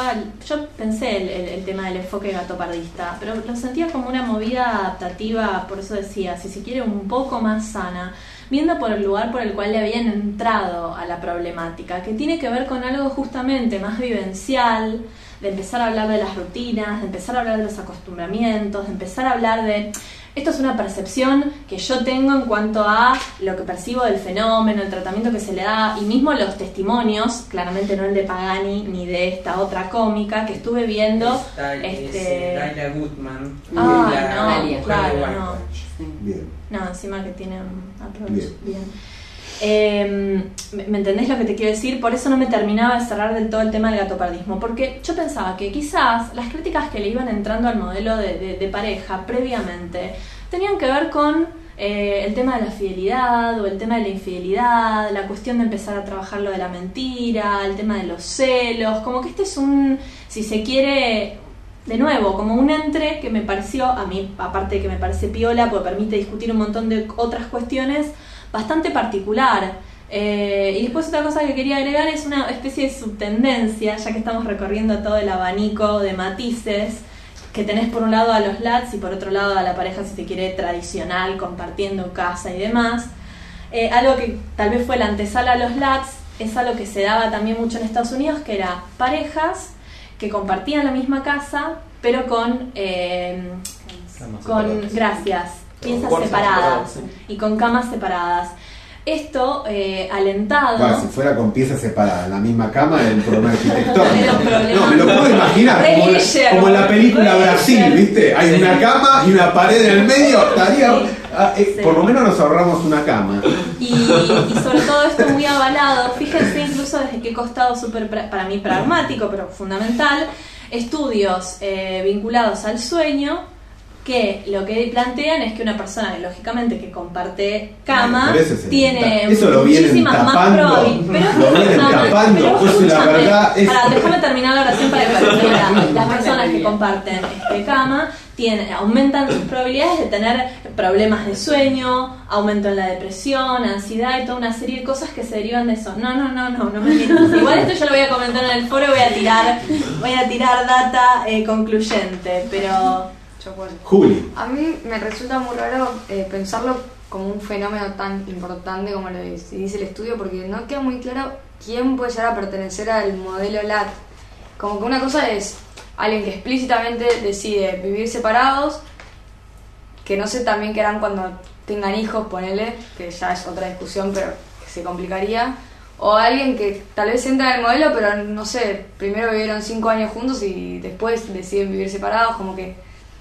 pensé el tema del enfoque gatopardista, pero lo sentía como una movida adaptativa, por eso decía, si se quiere, un poco más sana, viendo por el lugar por el cual le habían entrado a la problemática, que tiene que ver con algo justamente más vivencial, de empezar a hablar de las rutinas, de empezar a hablar de los acostumbramientos, de empezar a hablar de... Esto es una percepción que yo tengo en cuanto a lo que percibo del fenómeno, el tratamiento que se le da, y mismo los testimonios, claramente no el de Pagani ni de esta otra cómica que estuve viendo. Daila Goodman. No, Bien. encima que tiene approach bien. ¿Me entendés lo que te quiero decir? Por eso no me terminaba de cerrar del todo el tema del gatopardismo, porque yo pensaba que quizás las críticas que le iban entrando al modelo de pareja previamente tenían que ver con el tema de la fidelidad o el tema de la infidelidad, la cuestión de empezar a trabajar lo de la mentira, el tema de los celos, como que este es un, si se quiere, de nuevo, como un entre que me pareció, a mí, aparte de que me parece piola, porque permite discutir un montón de otras cuestiones, bastante particular. Y después otra cosa que quería agregar es una especie de subtendencia, ya que estamos recorriendo todo el abanico de matices que tenés por un lado a los LATs y por otro lado a la pareja, si se quiere, tradicional, compartiendo casa y demás. Algo que tal vez fue la antesala a los LATs es algo que se daba también mucho en Estados Unidos, que era parejas que compartían la misma casa, pero con gracias, piezas separadas, sí, y con camas separadas. Esto alentado. Bueno, si fuera con piezas separadas, la misma cama era un problema arquitectónico. No, me lo puedo imaginar, como en la película Brasil, ¿viste? Hay una cama y una pared en el medio, estaría. Sí. Por lo menos nos ahorramos una cama. Y sobre todo esto muy avalado, fíjense incluso desde qué costado súper para mí pragmático, pero fundamental, estudios vinculados al sueño, que lo que plantean es que una persona que lógicamente que comparte cama tiene eso lo muchísimas más probabilidades. Déjame terminar la oración para que las personas que comparten personas aumentan sus probabilidades de tener problemas de sueño, aumento en la depresión, ansiedad y toda una serie de cosas que se derivan de eso. No me entiendes. Igual esto yo lo voy a comentar en el foro y voy a tirar data concluyente, pero Juli. A mí me resulta muy raro pensarlo como un fenómeno tan importante como lo dice el estudio, porque no queda muy claro quién puede llegar a pertenecer al modelo LAT. Como que una cosa es alguien que explícitamente decide vivir separados, que no sé también qué harán cuando tengan hijos, ponele, que ya es otra discusión, pero que se complicaría. O alguien que tal vez entra en el modelo, pero no sé, primero vivieron 5 años juntos y después deciden vivir separados, como que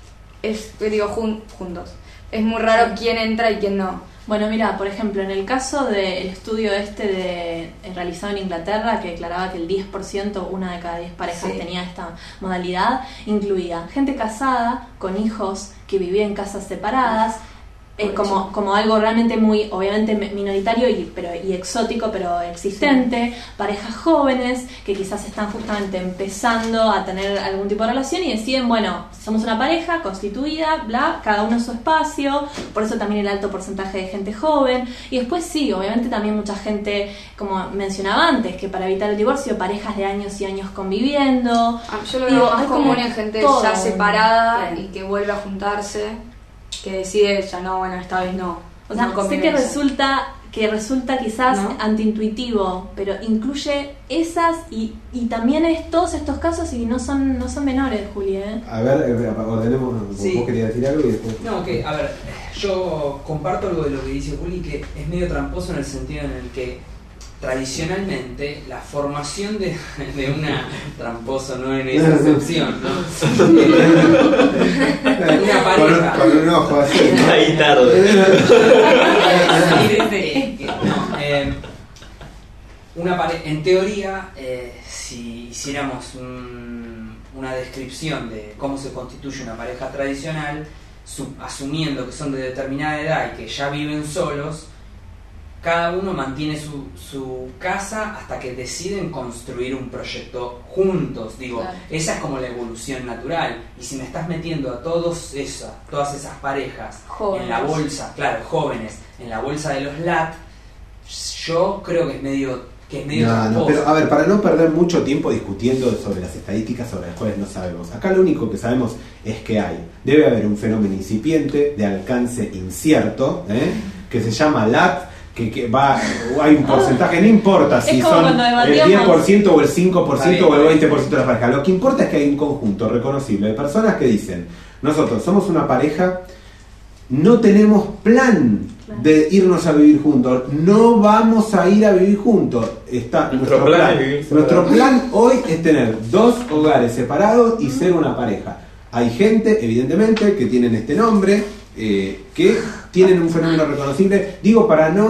juntos. Es muy raro quién entra y quién no. Bueno, mira, por ejemplo, en el caso del estudio realizado en Inglaterra, que declaraba que el 10%, una de cada 10 parejas, sí, tenía esta modalidad, incluía gente casada con hijos que vivía en casas separadas, como algo realmente muy, obviamente minoritario y exótico, pero existente, sí, parejas jóvenes que quizás están justamente empezando a tener algún tipo de relación y deciden, bueno, somos una pareja constituida, bla, cada uno su espacio, por eso también el alto porcentaje de gente joven. Y después sí, obviamente también mucha gente, como mencionaba antes, que para evitar el divorcio, parejas de años y años conviviendo. Yo lo veo más común en gente ya separada, claro, y que vuelve a juntarse, que decide ya no, bueno, esta vez no. O sea, sé que resulta quizás, ¿no?, antiintuitivo, pero incluye esas y también todos estos casos y no son menores, Juli, ¿eh? A ver, ordenemos, sí. Vos querías decir algo y después. No, que, a ver, yo comparto algo de lo que dice Juli, que es medio tramposo en el sentido en el que tradicionalmente la formación de una tramposo no en esa excepción, ¿no? Una pareja con un ojo así, ¿no? Ahí tarde. En teoría, si hiciéramos una descripción de cómo se constituye una pareja tradicional, asumiendo que son de determinada edad y que ya viven solos, cada uno mantiene su casa hasta que deciden construir un proyecto juntos. Digo, claro, esa es como la evolución natural. Y si me estás metiendo a todas esas parejas jóvenes en la bolsa, claro, jóvenes, en la bolsa de los LAT, yo creo que es medio no, pero a ver, para no perder mucho tiempo discutiendo sobre las estadísticas sobre las cuales no sabemos, acá lo único que sabemos es que debe haber un fenómeno incipiente de alcance incierto, que se llama LAT, que hay un porcentaje, no importa si son el 10% o el 5% o el 20% de la pareja, lo que importa es que hay un conjunto reconocible de personas que dicen, nosotros somos una pareja, no tenemos plan de irnos a vivir juntos, no vamos a ir a vivir juntos, está nuestro plan hoy es tener 2 hogares separados y ser una pareja. Hay gente, evidentemente, que tienen este nombre, que tienen un fenómeno reconocible, digo, para no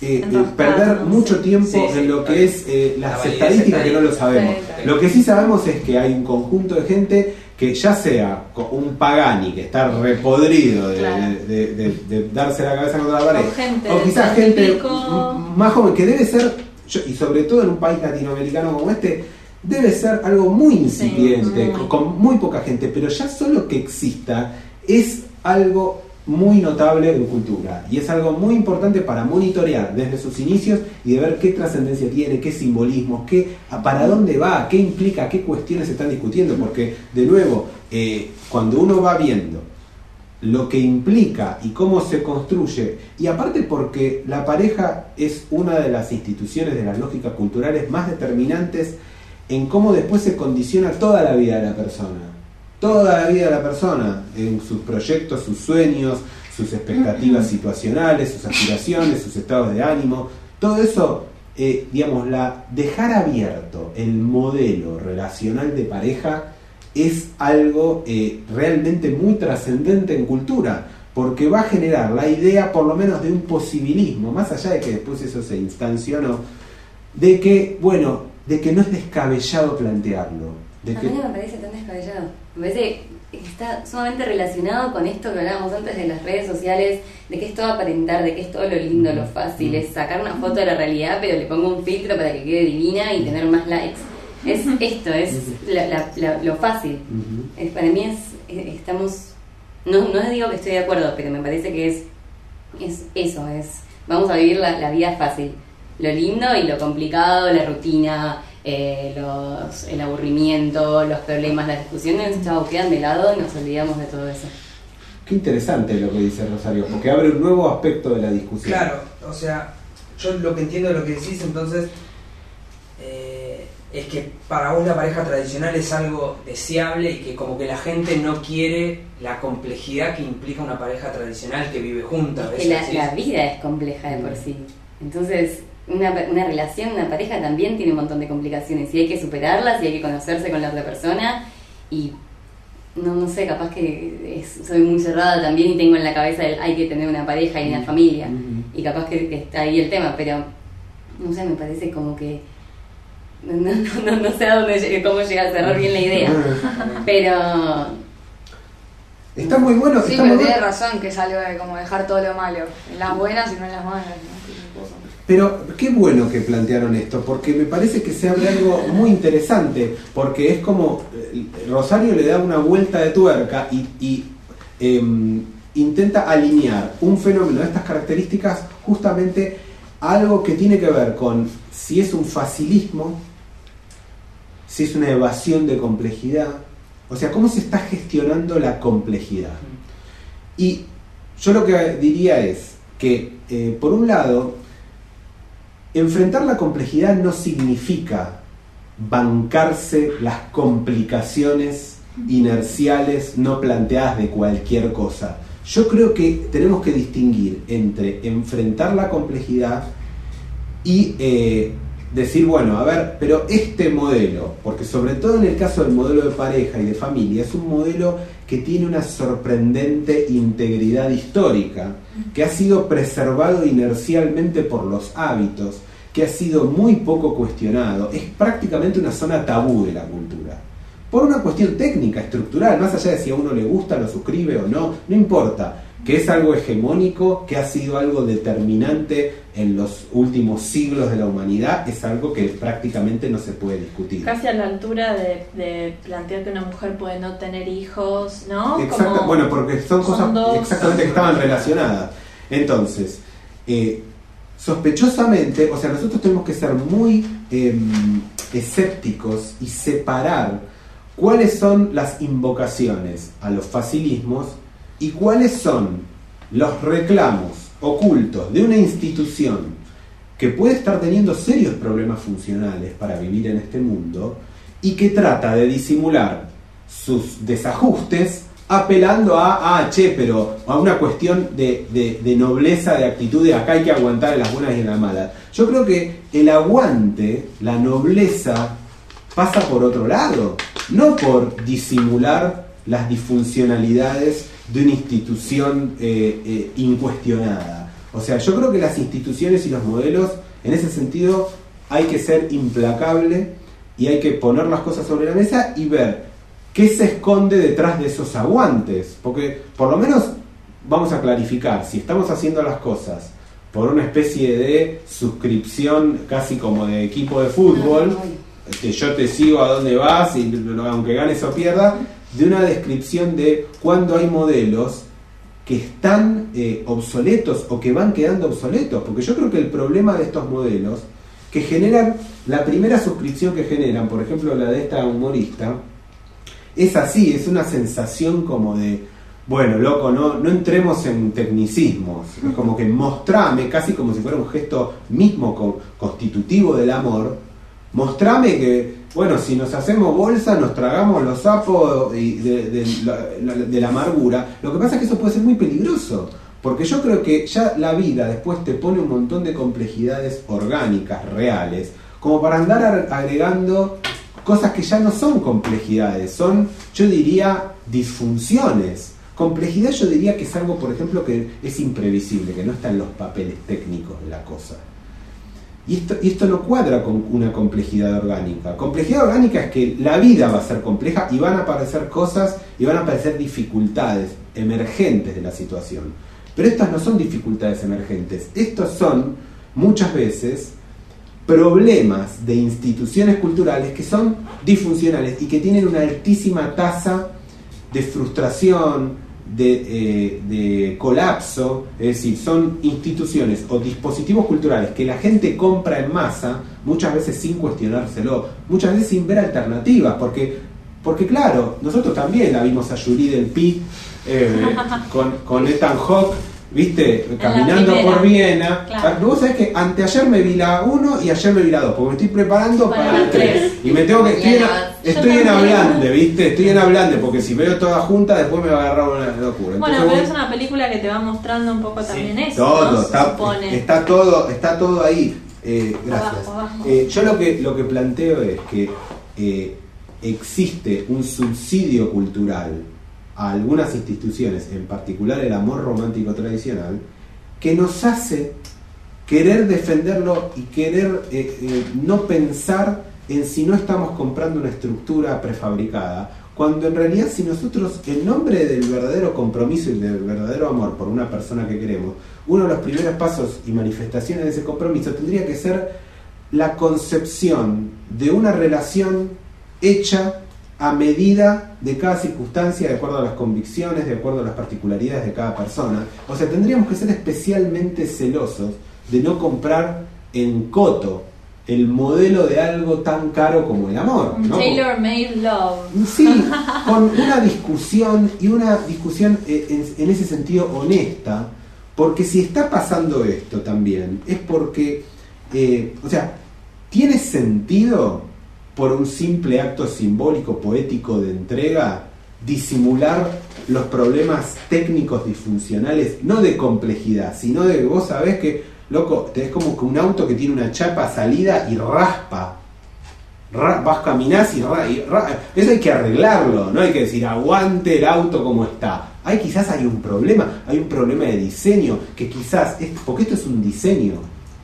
perder mucho tiempo en lo que es las estadísticas, que no lo sabemos. Lo que sí sabemos es que hay un conjunto de gente que, ya sea un Pagani que está repodrido de darse la cabeza contra la pared, o quizás gente más joven que debe ser, y sobre todo en un país latinoamericano como este, debe ser algo muy incipiente, con muy poca gente, pero ya solo que exista es algo muy notable en cultura, y es algo muy importante para monitorear desde sus inicios y de ver qué trascendencia tiene, qué simbolismos, para dónde va, qué implica, qué cuestiones se están discutiendo, porque de nuevo, cuando uno va viendo lo que implica y cómo se construye, y aparte porque la pareja es una de las instituciones de las lógicas culturales más determinantes en cómo después se condiciona toda la vida de la persona. Toda la vida de la persona, en sus proyectos, sus sueños, sus expectativas situacionales, sus aspiraciones, sus estados de ánimo, todo eso, dejar abierto el modelo relacional de pareja es algo realmente muy trascendente en cultura, porque va a generar la idea, por lo menos, de un posibilismo, más allá de que después eso se instancia o no, de que no es descabellado plantearlo. A mí no me parece tan descabellado. Me parece que está sumamente relacionado con esto que hablábamos antes de las redes sociales, de que es todo aparentar, de que es todo lo lindo, lo fácil, es sacar una foto de la realidad, pero le pongo un filtro para que quede divina y tener más likes. Es esto, es lo fácil. Para mí estamos... No digo que estoy de acuerdo, pero me parece que es eso, vamos a vivir la vida fácil. Lo lindo y lo complicado, la rutina, el aburrimiento, los problemas, las discusiones, quedan de lado y nos olvidamos de todo eso. Qué interesante lo que dice Rosario, porque abre un nuevo aspecto de la discusión. Claro, o sea, yo lo que entiendo de lo que decís entonces es que para vos la pareja tradicional es algo deseable y que como que la gente no quiere la complejidad que implica una pareja tradicional que vive junta. Es que la vida es compleja de por sí. Entonces, una relación, una pareja también tiene un montón de complicaciones y hay que superarlas y hay que conocerse con la otra persona y no sé, capaz que soy muy cerrada también y tengo en la cabeza hay que tener una pareja y una familia y capaz que está ahí el tema, pero no sé, me parece como que no sé a dónde cómo llegar a cerrar bien la idea, pero está muy bueno. Sí, pero tiene razón que es algo de como dejar todo lo malo, en las buenas y no en las malas, ¿no? Pero qué bueno que plantearon esto, porque me parece que se abre algo muy interesante, porque es como Rosario le da una vuelta de tuerca y intenta alinear un fenómeno de estas características justamente a algo que tiene que ver con si es un facilismo, si es una evasión de complejidad, o sea, cómo se está gestionando la complejidad. Y yo lo que diría es que, por un lado, enfrentar la complejidad no significa bancarse las complicaciones inerciales no planteadas de cualquier cosa. Yo creo que tenemos que distinguir entre enfrentar la complejidad y decir, bueno, a ver, pero este modelo, porque sobre todo en el caso del modelo de pareja y de familia, es un modelo que tiene una sorprendente integridad histórica, que ha sido preservado inercialmente por los hábitos, que ha sido muy poco cuestionado, es prácticamente una zona tabú de la cultura. Por una cuestión técnica, estructural, más allá de si a uno le gusta, lo suscribe o no, no importa, que es algo hegemónico, que ha sido algo determinante en los últimos siglos de la humanidad, es algo que prácticamente no se puede discutir. Casi a la altura de plantear que una mujer puede no tener hijos, ¿no? Exacto, bueno, porque son cosas exactamente que estaban relacionadas. Entonces, sospechosamente, o sea, nosotros tenemos que ser muy escépticos y separar cuáles son las invocaciones a los facilismos y cuáles son los reclamos ocultos de una institución que puede estar teniendo serios problemas funcionales para vivir en este mundo y que trata de disimular sus desajustes apelando pero a una cuestión de nobleza, de actitud, de acá hay que aguantar en las buenas y en las malas. Yo creo que el aguante, la nobleza, pasa por otro lado, no por disimular las disfuncionalidades de una institución incuestionada. O sea, yo creo que las instituciones y los modelos, en ese sentido, hay que ser implacable y hay que poner las cosas sobre la mesa y ver qué se esconde detrás de esos aguantes. Porque, por lo menos, vamos a clarificar, si estamos haciendo las cosas por una especie de suscripción casi como de equipo de fútbol, que yo te sigo a dónde vas y aunque ganes o pierdas, de una descripción de cuando hay modelos que están obsoletos o que van quedando obsoletos, porque yo creo que el problema de estos modelos que generan, la primera suscripción que generan, por ejemplo la de esta humorista, es así, es una sensación como de, bueno, loco, no entremos en tecnicismos, es como que mostrame, casi como si fuera un gesto mismo constitutivo del amor, mostrame que, bueno, si nos hacemos bolsa, nos tragamos los sapos de la amargura. Lo que pasa es que eso puede ser muy peligroso, porque yo creo que ya la vida después te pone un montón de complejidades orgánicas, reales, como para andar agregando cosas que ya no son complejidades, son, yo diría, disfunciones. Complejidad yo diría que es algo, por ejemplo, que es imprevisible, que no está en los papeles técnicos de la cosa. Y esto no cuadra con una complejidad orgánica. Complejidad orgánica es que la vida va a ser compleja y van a aparecer cosas y van a aparecer dificultades emergentes de la situación. Pero estas no son dificultades emergentes. Estos son, muchas veces, problemas de instituciones culturales que son disfuncionales y que tienen una altísima tasa de frustración, de colapso, es decir, son instituciones o dispositivos culturales que la gente compra en masa, muchas veces sin cuestionárselo, muchas veces sin ver alternativas, porque claro, nosotros también la vimos a Yuri del Pi con Ethan Hawke, ¿viste? Caminando por Viena. Claro. Vos sabés que anteayer me vi la 1 y ayer me vi la 2, porque me estoy preparando para la 3. Y me tengo que... Estoy en hablante, ¿viste? Estoy en hablante, porque si veo toda junta después me va a agarrar una locura. Bueno, entonces, pero es una película que te va mostrando un poco también eso, todo, ¿no? está todo ahí. Gracias. Abajo. Yo lo que planteo es que existe un subsidio cultural a algunas instituciones, en particular el amor romántico tradicional, que nos hace querer defenderlo y querer no pensar en si no estamos comprando una estructura prefabricada, cuando en realidad si nosotros, en nombre del verdadero compromiso y del verdadero amor por una persona que queremos, uno de los primeros pasos y manifestaciones de ese compromiso tendría que ser la concepción de una relación hecha a medida de cada circunstancia, de acuerdo a las convicciones, de acuerdo a las particularidades de cada persona. O sea, tendríamos que ser especialmente celosos de no comprar en coto el modelo de algo tan caro como el amor, ¿no? Tailor-made love. Sí, con una discusión en ese sentido honesta, porque si está pasando esto también, es porque, o sea, tiene sentido por un simple acto simbólico, poético de entrega, disimular los problemas técnicos disfuncionales, no de complejidad, sino de que vos sabés que, loco, tenés como que un auto que tiene una chapa salida y raspa. Vas, caminás y eso hay que arreglarlo, no hay que decir aguante el auto como está. Quizás hay un problema de diseño, que quizás, porque esto es un diseño,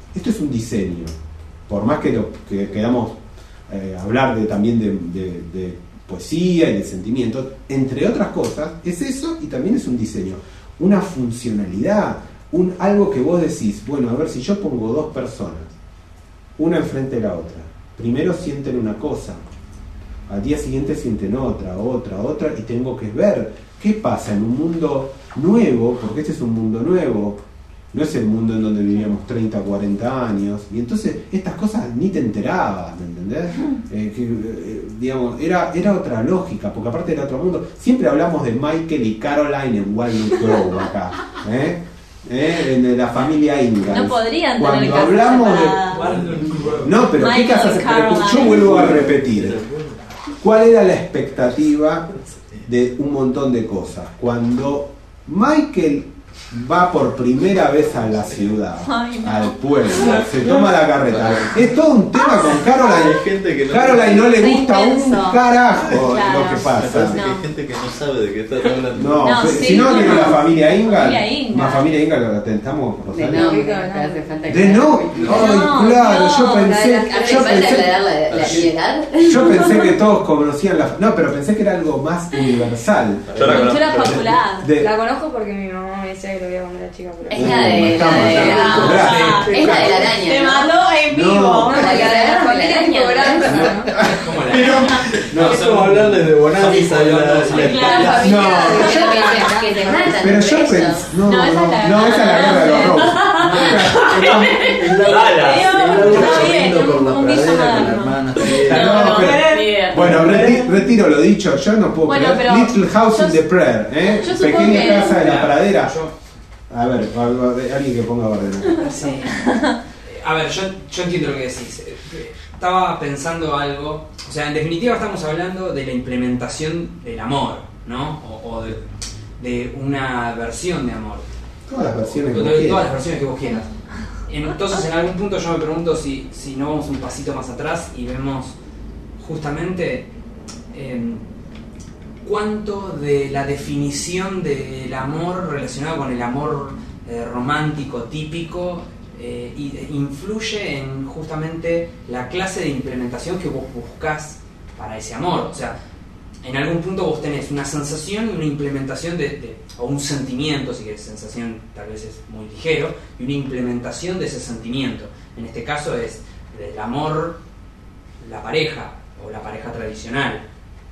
por más que queramos hablar también de poesía y de sentimientos, entre otras cosas, es eso y también es un diseño, una funcionalidad, algo que vos decís, bueno, a ver, si yo pongo dos personas, una enfrente de la otra, primero sienten una cosa, al día siguiente sienten otra, y tengo que ver qué pasa en un mundo nuevo, porque este es un mundo nuevo, no es el mundo en donde vivíamos 30, 40 años, y entonces estas cosas ni te enterabas, ¿me entendés? Digamos, era otra lógica, porque aparte era otro mundo. Siempre hablamos de Michael y Caroline en Walnut Grove acá, en la familia Ingalls. No podrían cuando tener casas hablamos separadas. No, pero ¿qué casas separadas? Yo vuelvo a repetir. ¿Cuál era la expectativa de un montón de cosas? Cuando Michael va por primera vez a la ciudad, Ay, no. al pueblo, se toma la carreta. Es todo un tema con Caroline. Hay gente que no, Caroline no le Está gusta un intenso. carajo Claro. lo que me pasa. parece que No. hay gente que no sabe de qué estás hablando. No, No, si sí, no, no, tiene no. la familia Ingal. Familia Ingal. Más familia Ingal lo intentamos, De Rosario. nombre, acá hace falta De que- no, ay, claro, yo Ahora pensé, hace yo falta pensé, aclarar la edad. yo pensé que todos conocían la, no, pero pensé que era algo más universal. Yo la Cultura conozco. popular. De- La conozco porque mi mamá me decía que lo veía cuando era chica. Pero... Es la de Estamos la ya. es la de la araña. Te ¿no? mandó en vivo. No. No, la de la familia araña, Cobranza, ¿no? ¿Cómo la- No, es como hablarles de Bonanza y la Claro. Que se matan pero yo entre pensé, ellos. no, No, esa es la- no, esa es la guerra de los rojos. Está bien, por la un guiso pradera con la moderno. hermana. No, pero- Bueno, retiro lo dicho, yo no puedo Bueno, creer. pero Little House yo- in the Prayer, ¿eh? yo supongo Pequeña que- casa de la pradera. Yo- A ver, alguien que ponga orden. Sí. A ver, yo entiendo lo que decís. Estaba pensando algo, o sea, en definitiva estamos hablando de la implementación del amor, ¿no? O de una versión de amor. Todas las versiones que De vos todas las quieras. versiones que vos quieras. Entonces, en algún punto yo me pregunto si no vamos un pasito más atrás y vemos justamente cuánto de la definición del amor relacionado con el amor romántico típico influye en justamente la clase de implementación que vos buscás para ese amor. O sea, en algún punto vos tenés una sensación y una implementación o un sentimiento, si querés, sensación tal vez es muy ligero, y una implementación de ese sentimiento. En este caso es del amor, la pareja o la pareja tradicional.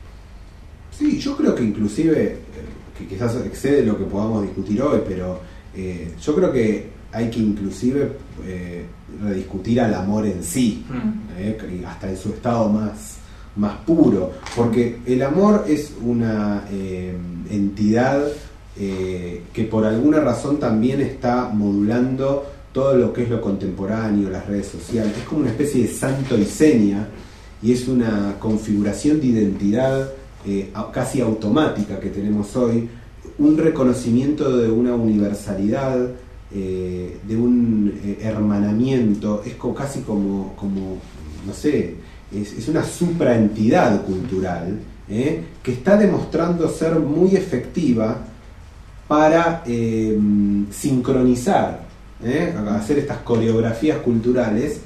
Sí, yo creo que inclusive, que quizás excede lo que podamos discutir hoy, pero yo creo que hay que inclusive rediscutir al amor en sí, hasta en su estado más puro, porque el amor es una entidad que por alguna razón también está modulando todo lo que es lo contemporáneo, las redes sociales. Es como una especie de santo y seña, y es una configuración de identidad casi automática que tenemos hoy, un reconocimiento de una universalidad, de un hermanamiento. Es casi como no sé, es una supraentidad cultural que está demostrando ser muy efectiva para sincronizar, hacer estas coreografías culturales.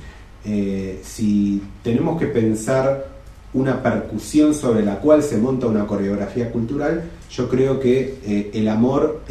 Si tenemos que pensar una percusión sobre la cual se monta una coreografía cultural, yo creo que el amor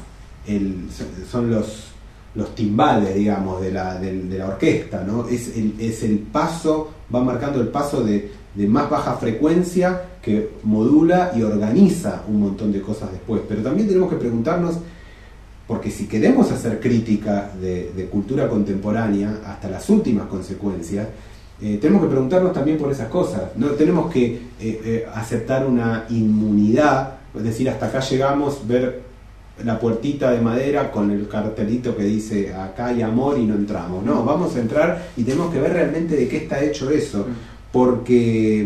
son los timbales, digamos, de la orquesta, ¿no? Es el paso, va marcando el paso de más baja frecuencia que modula y organiza un montón de cosas después. Pero también tenemos que preguntarnos, porque si queremos hacer crítica de cultura contemporánea hasta las últimas consecuencias, tenemos que preguntarnos también por esas cosas. No tenemos que aceptar una inmunidad, es decir, hasta acá llegamos, ver la puertita de madera con el cartelito que dice acá hay amor y no entramos. No, vamos a entrar y tenemos que ver realmente de qué está hecho eso, porque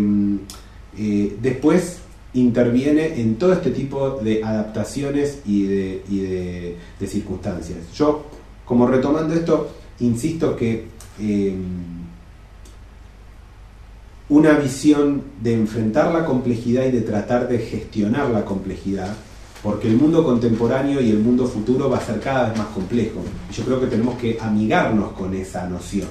después interviene en todo este tipo de adaptaciones y de circunstancias. Yo, como retomando esto, insisto que una visión de enfrentar la complejidad y de tratar de gestionar la complejidad, porque el mundo contemporáneo y el mundo futuro va a ser cada vez más complejo. Y yo creo que tenemos que amigarnos con esa noción.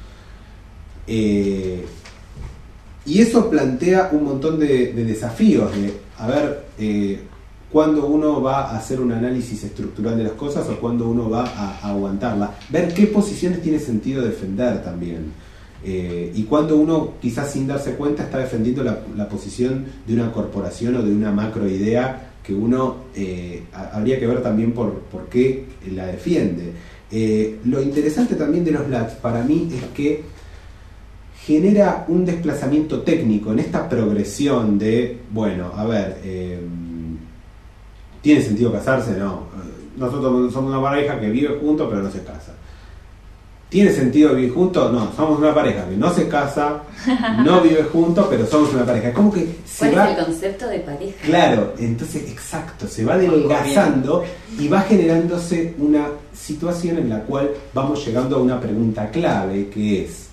Y eso plantea un montón de desafíos, a ver, cuándo uno va a hacer un análisis estructural de las cosas o cuándo uno va a aguantarla. Ver qué posiciones tiene sentido defender también. Y cuando uno, quizás sin darse cuenta, está defendiendo la posición de una corporación o de una macroidea que uno habría que ver también por qué la defiende. Lo interesante también de los LATs para mí es que genera un desplazamiento técnico en esta progresión de, bueno, a ver, ¿tiene sentido casarse? No. Nosotros somos una pareja que vive juntos pero no se casa. ¿Tiene sentido vivir juntos? No, somos una pareja que no se casa, no vive juntos, pero somos una pareja. Es como que se ¿Cuál va... es el concepto de pareja? Claro, entonces, exacto, se va delgazando y va generándose una situación en la cual vamos llegando a una pregunta clave, que es,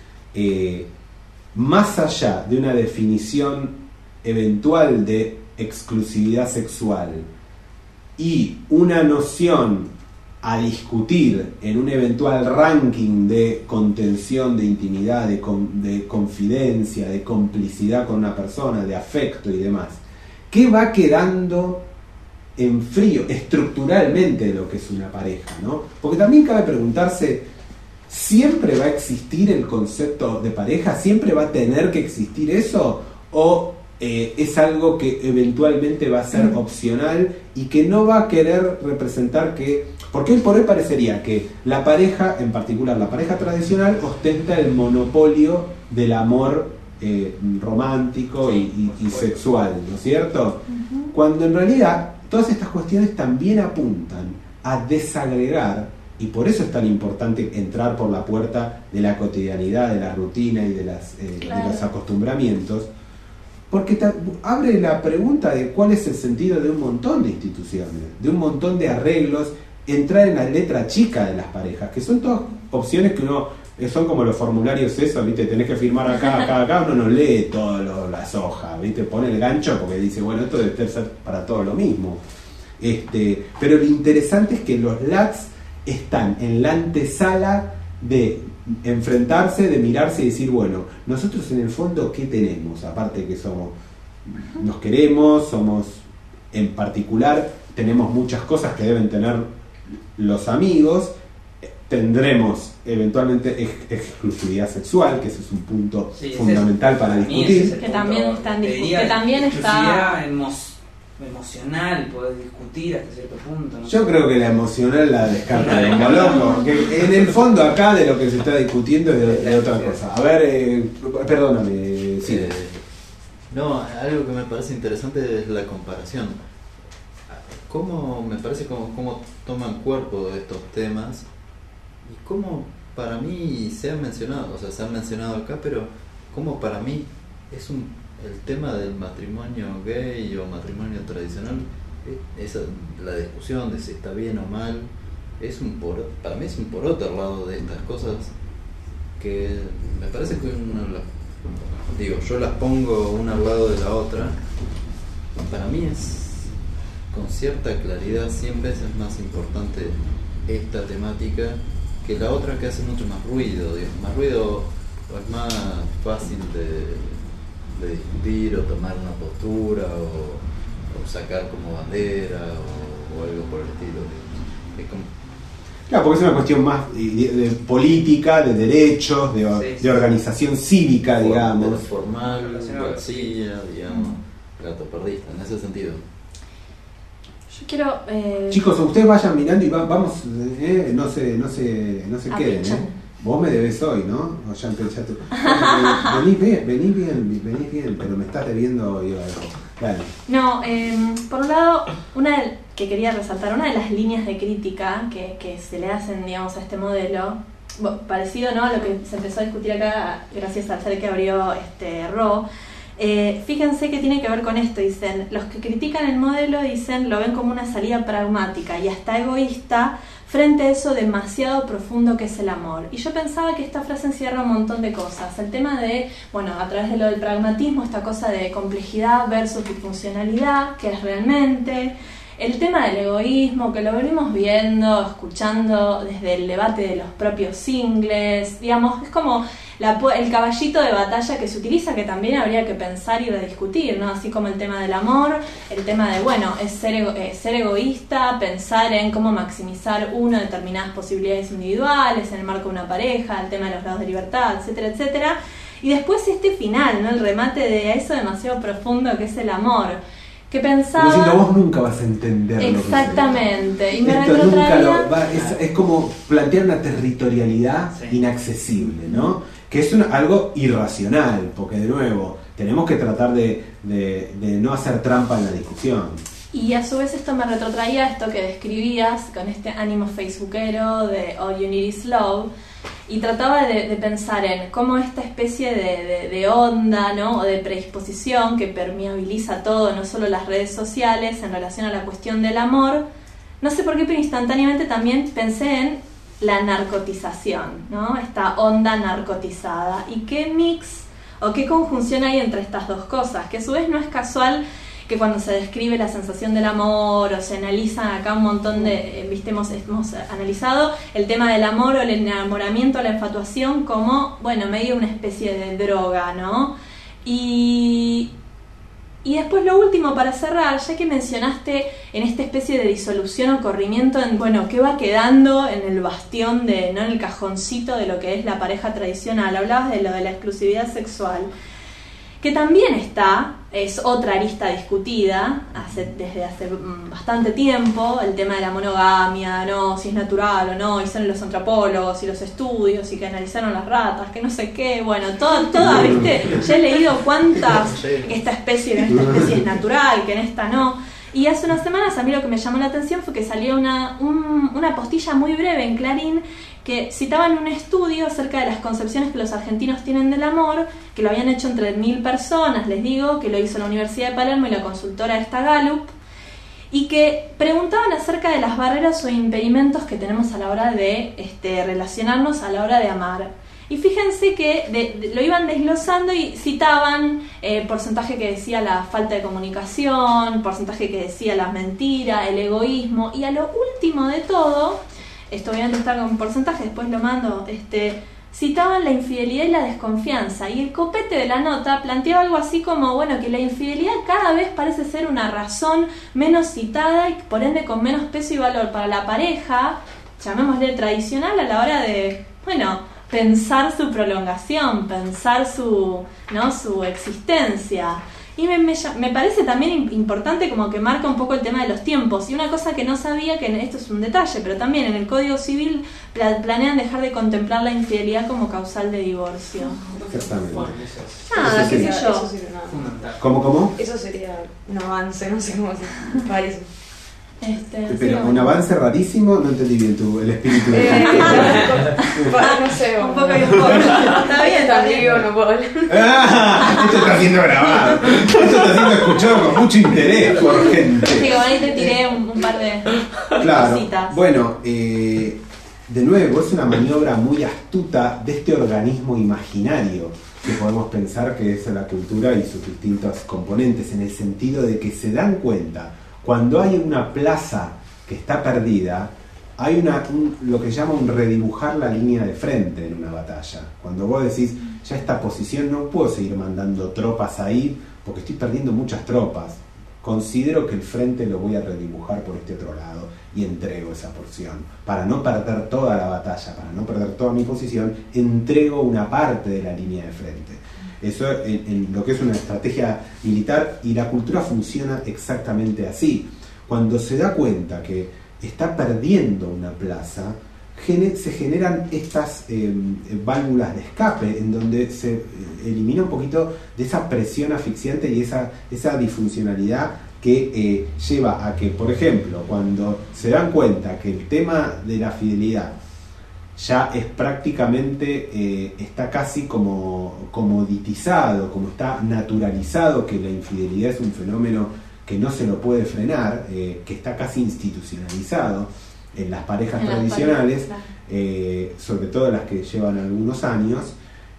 más allá de una definición eventual de exclusividad sexual y una noción a discutir en un eventual ranking de contención, de intimidad, de confidencia, de complicidad con una persona, de afecto y demás, ¿qué va quedando en frío estructuralmente de lo que es una pareja, ¿no? Porque también cabe preguntarse, ¿siempre va a existir el concepto de pareja? ¿Siempre va a tener que existir eso? ¿O es algo que eventualmente va a ser opcional y que no va a querer representar que... Porque hoy por hoy parecería que la pareja, en particular la pareja tradicional, ostenta el monopolio del amor romántico y sexual, ¿no es cierto? Uh-huh. Cuando en realidad todas estas cuestiones también apuntan a desagregar, y por eso es tan importante entrar por la puerta de la cotidianidad, de la rutina y de los acostumbramientos, porque abre la pregunta de cuál es el sentido de un montón de instituciones, de un montón de arreglos, entrar en la letra chica de las parejas, que son todas opciones que uno, son como los formularios esos, ¿viste? Tenés que firmar acá, uno no lee todas las hojas, ¿viste? Pone el gancho porque dice, bueno, esto debe ser para todo lo mismo. Pero lo interesante es que los LATs están en la antesala de enfrentarse, de mirarse y decir, bueno, nosotros en el fondo, ¿qué tenemos? Aparte que nos queremos, somos, en particular, tenemos muchas cosas que deben tener los amigos, tendremos eventualmente exclusividad sexual, que ese es un punto fundamental para discutir. Que también está emocional, poder discutir hasta cierto punto, ¿no? Yo creo que la emocional la descarta de como loco, porque en el fondo acá de lo que se está discutiendo es de otra cosa. A ver, perdóname, sí. No, algo que me parece interesante es la comparación. Me parece cómo toman cuerpo estos temas y cómo para mí se han mencionado acá, pero cómo para mí es el tema del matrimonio gay o matrimonio tradicional, la discusión de si está bien o mal, para mí es un poroto al lado de estas cosas que me parece que yo las pongo una al lado de la otra. Para mí es con cierta claridad 100 veces más importante esta temática que la otra, que hace mucho más ruido, es más fácil de discutir o tomar una postura o sacar como bandera o algo por el estilo. Claro, porque es una cuestión más de política, de derechos, de organización cívica, digamos. Formal, vacía, digamos, gato perdista, en ese sentido. Yo quiero... Chicos, ustedes vayan mirando y vamos, no se queden, Vos me debes hoy, ¿no? O ya empezaste. Venís bien, pero me estás debiendo hoy algo. Dale. No, por un lado, que quería resaltar, una de las líneas de crítica que se le hacen, digamos, a este modelo, parecido, ¿no?, a lo que se empezó a discutir acá gracias al ser que abrió Ro. Fíjense que tiene que ver con esto, dicen, los que critican el modelo lo ven como una salida pragmática y hasta egoísta frente a eso demasiado profundo que es el amor. Y yo pensaba que esta frase encierra un montón de cosas. El tema de, a través de lo del pragmatismo, esta cosa de complejidad versus funcionalidad, que es realmente... El tema del egoísmo, que lo venimos viendo, escuchando desde el debate de los propios singles, digamos, es como el caballito de batalla que se utiliza, que también habría que pensar y rediscutir, ¿no? Así como el tema del amor, el tema de, es ser egoísta, pensar en cómo maximizar determinadas posibilidades individuales en el marco de una pareja, el tema de los grados de libertad, etcétera, etcétera. Y después este final, ¿no? El remate de eso demasiado profundo que es el amor. Que pensaba... Como si vos nunca vas a entender. Exactamente. Y me es como plantear una territorialidad inaccesible, ¿no? Que es algo irracional, porque de nuevo tenemos que tratar de no hacer trampa en la discusión. Y a su vez esto me retrotraía a esto que describías con este ánimo facebookero de All You Need Is Love, y trataba de pensar en cómo esta especie de onda, ¿no? O de predisposición que permeabiliza todo, no solo las redes sociales, en relación a la cuestión del amor. No sé por qué, pero instantáneamente también pensé en la narcotización, ¿no? Esta onda narcotizada. ¿Y qué mix o qué conjunción hay entre estas dos cosas? Que a su vez no es casual que cuando se describe la sensación del amor o se analizan acá un montón de, hemos analizado el tema del amor o el enamoramiento, la infatuación como, bueno, medio una especie de droga, ¿no? Y después lo último para cerrar, ya que mencionaste en esta especie de disolución o corrimiento en, bueno, qué va quedando en el bastión de, ¿no? En el cajoncito de lo que es la pareja tradicional, hablabas de lo de la exclusividad sexual, que también es otra arista discutida desde hace bastante tiempo, el tema de la monogamia, ¿no? Si es natural o no, y son los antropólogos y los estudios y que analizaron las ratas, que no sé qué, bueno, toda, ¿viste? Ya he leído cuántas, esta especie es natural, que en esta no. Y hace unas semanas a mí lo que me llamó la atención fue que salió una postilla muy breve en Clarín que citaban un estudio acerca de las concepciones que los argentinos tienen del amor, que lo habían hecho entre 1.000 personas, les digo, que lo hizo la Universidad de Palermo y la consultora esta Gallup, y que preguntaban acerca de las barreras o impedimentos que tenemos a la hora de relacionarnos, a la hora de amar. Y fíjense que lo iban desglosando y citaban porcentaje que decía la falta de comunicación, porcentaje que decía la mentira, el egoísmo, y a lo último de todo, esto obviamente está con porcentaje, después lo mando, citaban la infidelidad y la desconfianza, y el copete de la nota planteaba algo así como, bueno, que la infidelidad cada vez parece ser una razón menos citada y por ende con menos peso y valor para la pareja, llamémosle tradicional, a la hora de, bueno, pensar su prolongación, pensar su existencia. Y me parece también importante como que marca un poco el tema de los tiempos. Y una cosa que no sabía, que esto es un detalle, pero también en el Código Civil planean dejar de contemplar la infidelidad como causal de divorcio. Exactamente. Nada, qué sé yo. Eso sería fundamental. ¿Cómo? Eso sería un avance, no sé cómo se parece. Pero sí, un avance rarísimo, no entendí bien el espíritu de no sé, un poco y un poco. Está bien, también no puedo hablar. Esto está siendo grabado, esto está siendo escuchado con mucho interés por gente. Sí, bueno, ahí te tiré un par de cositas. Bueno, de nuevo, es una maniobra muy astuta de este organismo imaginario que podemos pensar que es la cultura y sus distintos componentes, en el sentido de que se dan cuenta. Cuando hay una plaza que está perdida, hay lo que llama un redibujar la línea de frente en una batalla. Cuando vos decís, ya esta posición no puedo seguir mandando tropas ahí porque estoy perdiendo muchas tropas. Considero que el frente lo voy a redibujar por este otro lado y entrego esa porción. Para no perder toda la batalla, para no perder toda mi posición, entrego una parte de la línea de frente. Eso en lo que es una estrategia militar, y la cultura funciona exactamente así. Cuando se da cuenta que está perdiendo una plaza, se generan estas válvulas de escape en donde se elimina un poquito de esa presión asfixiante y esa disfuncionalidad que lleva a que, por ejemplo, cuando se dan cuenta que el tema de la fidelidad ya es prácticamente, está casi como comoditizado, como está naturalizado, que la infidelidad es un fenómeno que no se lo puede frenar, que está casi institucionalizado en las parejas tradicionales, sobre todo las que llevan algunos años,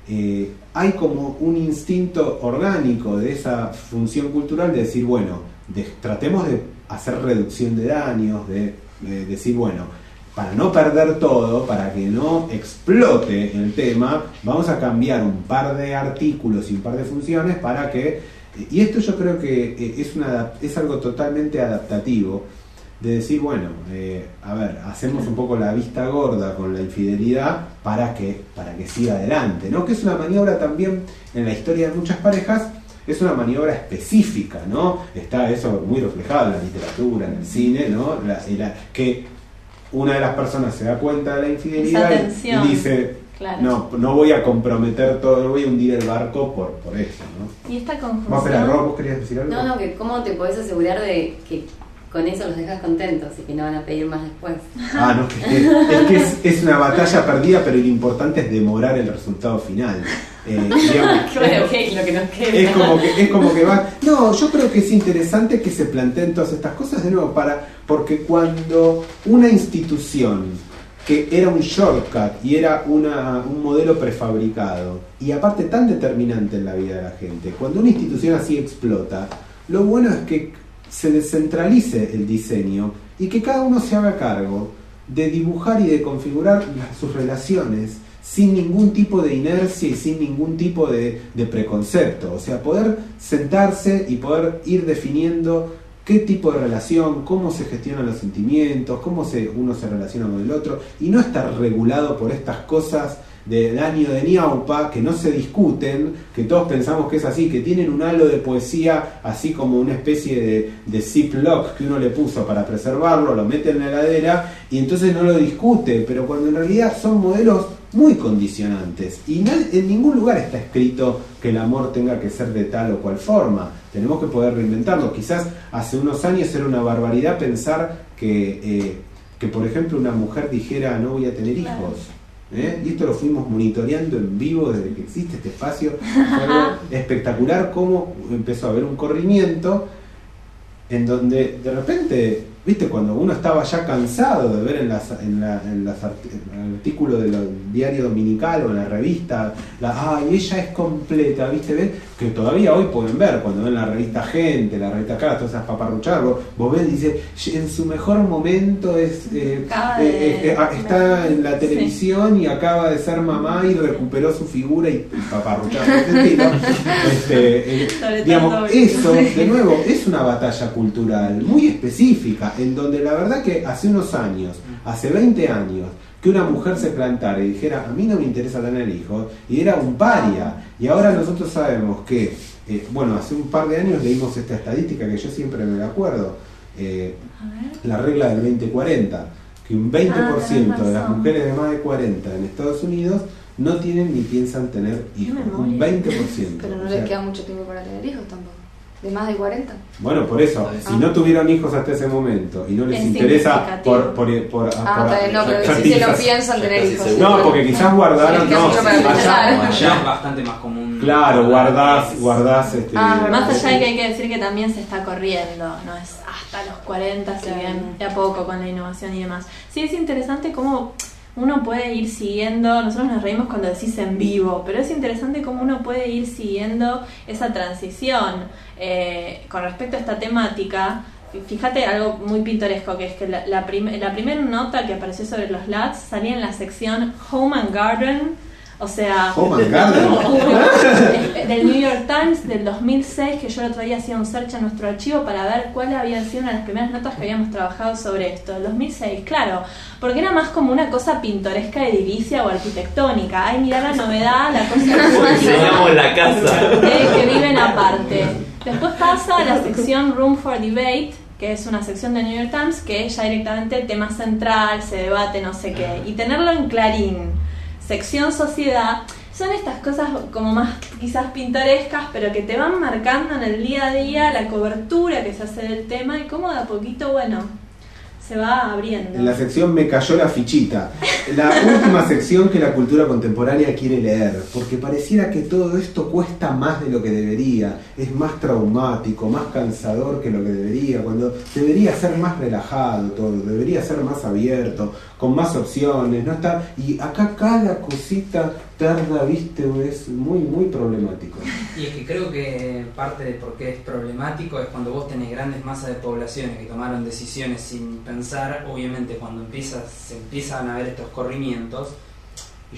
hay como un instinto orgánico de esa función cultural de decir, bueno, tratemos de hacer reducción de daños, de decir, bueno, para no perder todo, para que no explote el tema, vamos a cambiar un par de artículos y un par de funciones para que... Y esto yo creo que es algo totalmente adaptativo, de decir, bueno, a ver, hacemos un poco la vista gorda con la infidelidad para que siga adelante, ¿no? Que es una maniobra también en la historia de muchas parejas, es una maniobra específica, ¿no? Está eso muy reflejado en la literatura, en el cine, ¿no? Que una de las personas se da cuenta de la infidelidad y dice, claro, no voy a comprometer todo, no voy a hundir el barco por eso, ¿no? Y esta conjunción... ¿Vos querías decir algo? No, que cómo te podés asegurar de que con eso los dejas contentos y que no van a pedir más después. Ah, no, es que es una batalla perdida, pero lo importante es demorar el resultado final. Digamos, Claro, que es lo que nos queda. es como que va. No, yo creo que es interesante que se planteen todas estas cosas de nuevo, porque cuando una institución que era un shortcut y era un modelo prefabricado y aparte tan determinante en la vida de la gente, cuando una institución así explota, lo bueno es que se descentralice el diseño y que cada uno se haga cargo de dibujar y de configurar sus relaciones sin ningún tipo de inercia y sin ningún tipo de preconcepto. O sea, poder sentarse y poder ir definiendo qué tipo de relación, cómo se gestionan los sentimientos, cómo uno se relaciona con el otro, y no estar regulado por estas cosas de daño de ñaupa que no se discuten, que todos pensamos que es así, que tienen un halo de poesía así como una especie de ziplock que uno le puso para preservarlo, lo mete en la heladera y entonces no lo discute, pero cuando en realidad son modelos muy condicionantes y en ningún lugar está escrito que el amor tenga que ser de tal o cual forma. Tenemos que poder reinventarlo. Quizás hace unos años era una barbaridad pensar que por ejemplo una mujer dijera no voy a tener hijos. Y esto lo fuimos monitoreando en vivo desde que existe este espacio. Fue algo espectacular cómo empezó a haber un corrimiento en donde de repente, viste, cuando uno estaba ya cansado de ver en el artículo del diario dominical o en la revista, ella es completa, viste, ven que todavía hoy pueden ver cuando ven la revista Gente, la revista Cara, todas esas paparruchadas, vos ves, dice, en su mejor momento está en la televisión y acaba de ser mamá y recuperó su figura y paparruchadas de ese estilo. Digamos, eso, de nuevo, es una batalla cultural muy específica, en donde la verdad que hace unos años, hace 20 años, que una mujer se plantara y dijera, a mí no me interesa tener hijos, y era un paria. Y ahora nosotros sabemos que, hace un par de años leímos esta estadística que yo siempre me acuerdo, la regla del 20-40, que un 20% de las mujeres de más de 40 en Estados Unidos no tienen ni piensan tener hijos. Un 20%. Pero no les queda mucho tiempo para tener hijos tampoco. ¿De más de 40? Bueno, por eso, si no tuvieron hijos hasta ese momento y no les interesa por no, pero si se lo piensan tener hijos. No, porque quizás guardaron, allá es bastante más común. Claro, guardás más allá de que hay que decir que también se está corriendo, no es hasta los 40, si bien de a poco con la innovación y demás. Sí, es interesante cómo uno puede ir siguiendo, nosotros nos reímos cuando decís en vivo, pero es interesante cómo uno puede ir siguiendo esa transición con respecto a esta temática. Fíjate algo muy pintoresco, que es que la primera nota que apareció sobre los LUTs salía en la sección Home and Garden, o sea, del New York Times del 2006, que yo el otro día hacía un search en nuestro archivo para ver cuál había sido una de las primeras notas que habíamos trabajado sobre esto. El 2006, claro, porque era más como una cosa pintoresca, edilicia o arquitectónica. Ay, mirá la novedad, la cosa diseñamos la casa que viven aparte. Después pasa a la sección Room for Debate, que es una sección de New York Times que ya directamente el tema central, se debate no sé qué, y tenerlo en Clarín, sección sociedad, son estas cosas como más quizás pintorescas, pero que te van marcando en el día a día la cobertura que se hace del tema y cómo de a poquito, se va abriendo. En la sección me cayó la fichita, la última sección que la cultura contemporánea quiere leer, porque pareciera que todo esto cuesta más de lo que debería, es más traumático, más cansador que lo que debería, cuando debería ser más relajado todo, debería ser más abierto, con más opciones, no está, y acá cada cosita tarda, viste, es muy muy problemático. Y es que creo que parte de por qué es problemático es cuando vos tenés grandes masas de poblaciones que tomaron decisiones sin pensar. Obviamente cuando se empiezan a ver estos corrimientos, y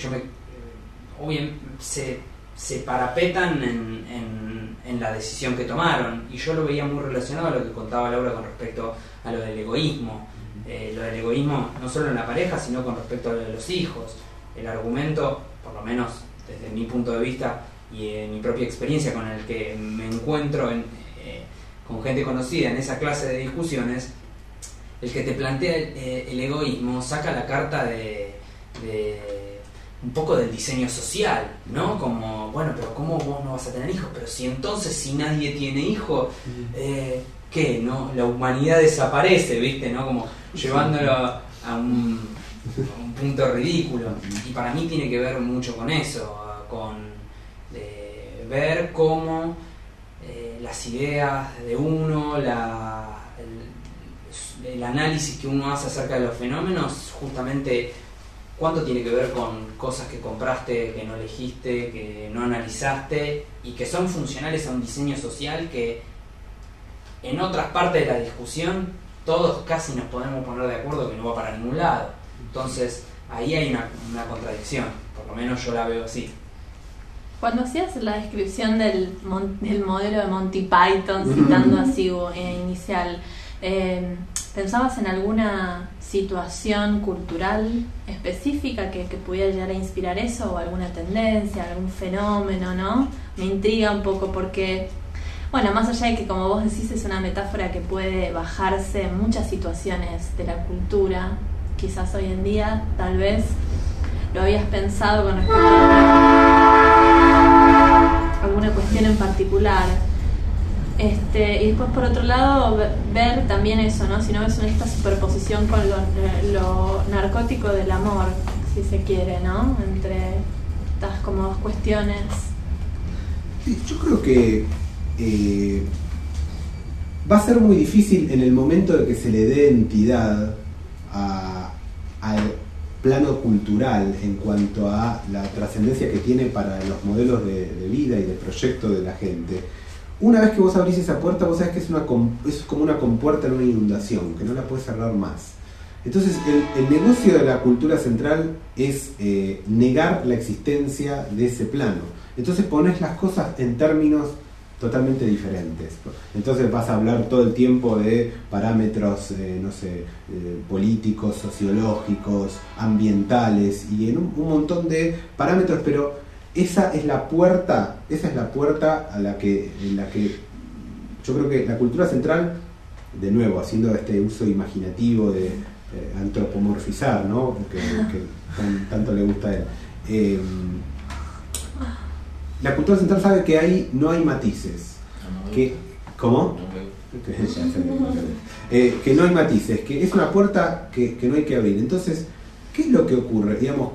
se parapetan en la decisión que tomaron, y yo lo veía muy relacionado a lo que contaba Laura con respecto a lo del egoísmo. Lo del egoísmo no solo en la pareja, sino con respecto a lo de los hijos. El argumento, por lo menos desde mi punto de vista y en mi propia experiencia con el que me encuentro con gente conocida en esa clase de discusiones, el que te plantea el egoísmo saca la carta de un poco del diseño social, ¿no? Como, pero ¿cómo vos no vas a tener hijos? Pero si nadie tiene hijos, ¿qué? ¿No? La humanidad desaparece, ¿viste? ¿No? Como llevándolo a un punto ridículo. Y para mí tiene que ver mucho con eso, con ver cómo las ideas de uno, el análisis que uno hace acerca de los fenómenos, justamente cuánto tiene que ver con cosas que compraste, que no elegiste, que no analizaste y que son funcionales a un diseño social que en otras partes de la discusión todos casi nos podemos poner de acuerdo que no va para ningún lado. Entonces ahí hay una contradicción, por lo menos yo la veo así. Cuando hacías la descripción del modelo de Monty Python, citando así inicial, ¿pensabas en alguna situación cultural específica que pudiera llegar a inspirar eso, o alguna tendencia, algún fenómeno, ¿no? Me intriga un poco porque, bueno, más allá de que, como vos decís, es una metáfora que puede bajarse en muchas situaciones de la cultura, quizás hoy en día, tal vez, lo habías pensado con respecto a alguna cuestión en particular. Y después, por otro lado, ver también eso, ¿no? Si no ves esta superposición con lo narcótico del amor, si se quiere, ¿no? Entre estas como dos cuestiones. Sí, yo creo que va a ser muy difícil en el momento de que se le dé entidad al plano cultural en cuanto a la trascendencia que tiene para los modelos de vida y de proyecto de la gente. Una vez que vos abrís esa puerta, vos sabés que es como una compuerta en una inundación, que no la puedes cerrar más. Entonces el negocio de la cultura central es negar la existencia de ese plano. Entonces pones las cosas en términos totalmente diferentes. Entonces vas a hablar todo el tiempo de parámetros, políticos, sociológicos, ambientales y en un montón de parámetros, pero esa es la puerta en la que yo creo que la cultura central, de nuevo, haciendo este uso imaginativo de antropomorfizar, ¿no? que tanto le gusta a él. La cultura central sabe que ahí no hay matices. ¿Cómo? Que no hay matices, que es una puerta que no hay que abrir. Entonces, ¿qué es lo que ocurre? Digamos,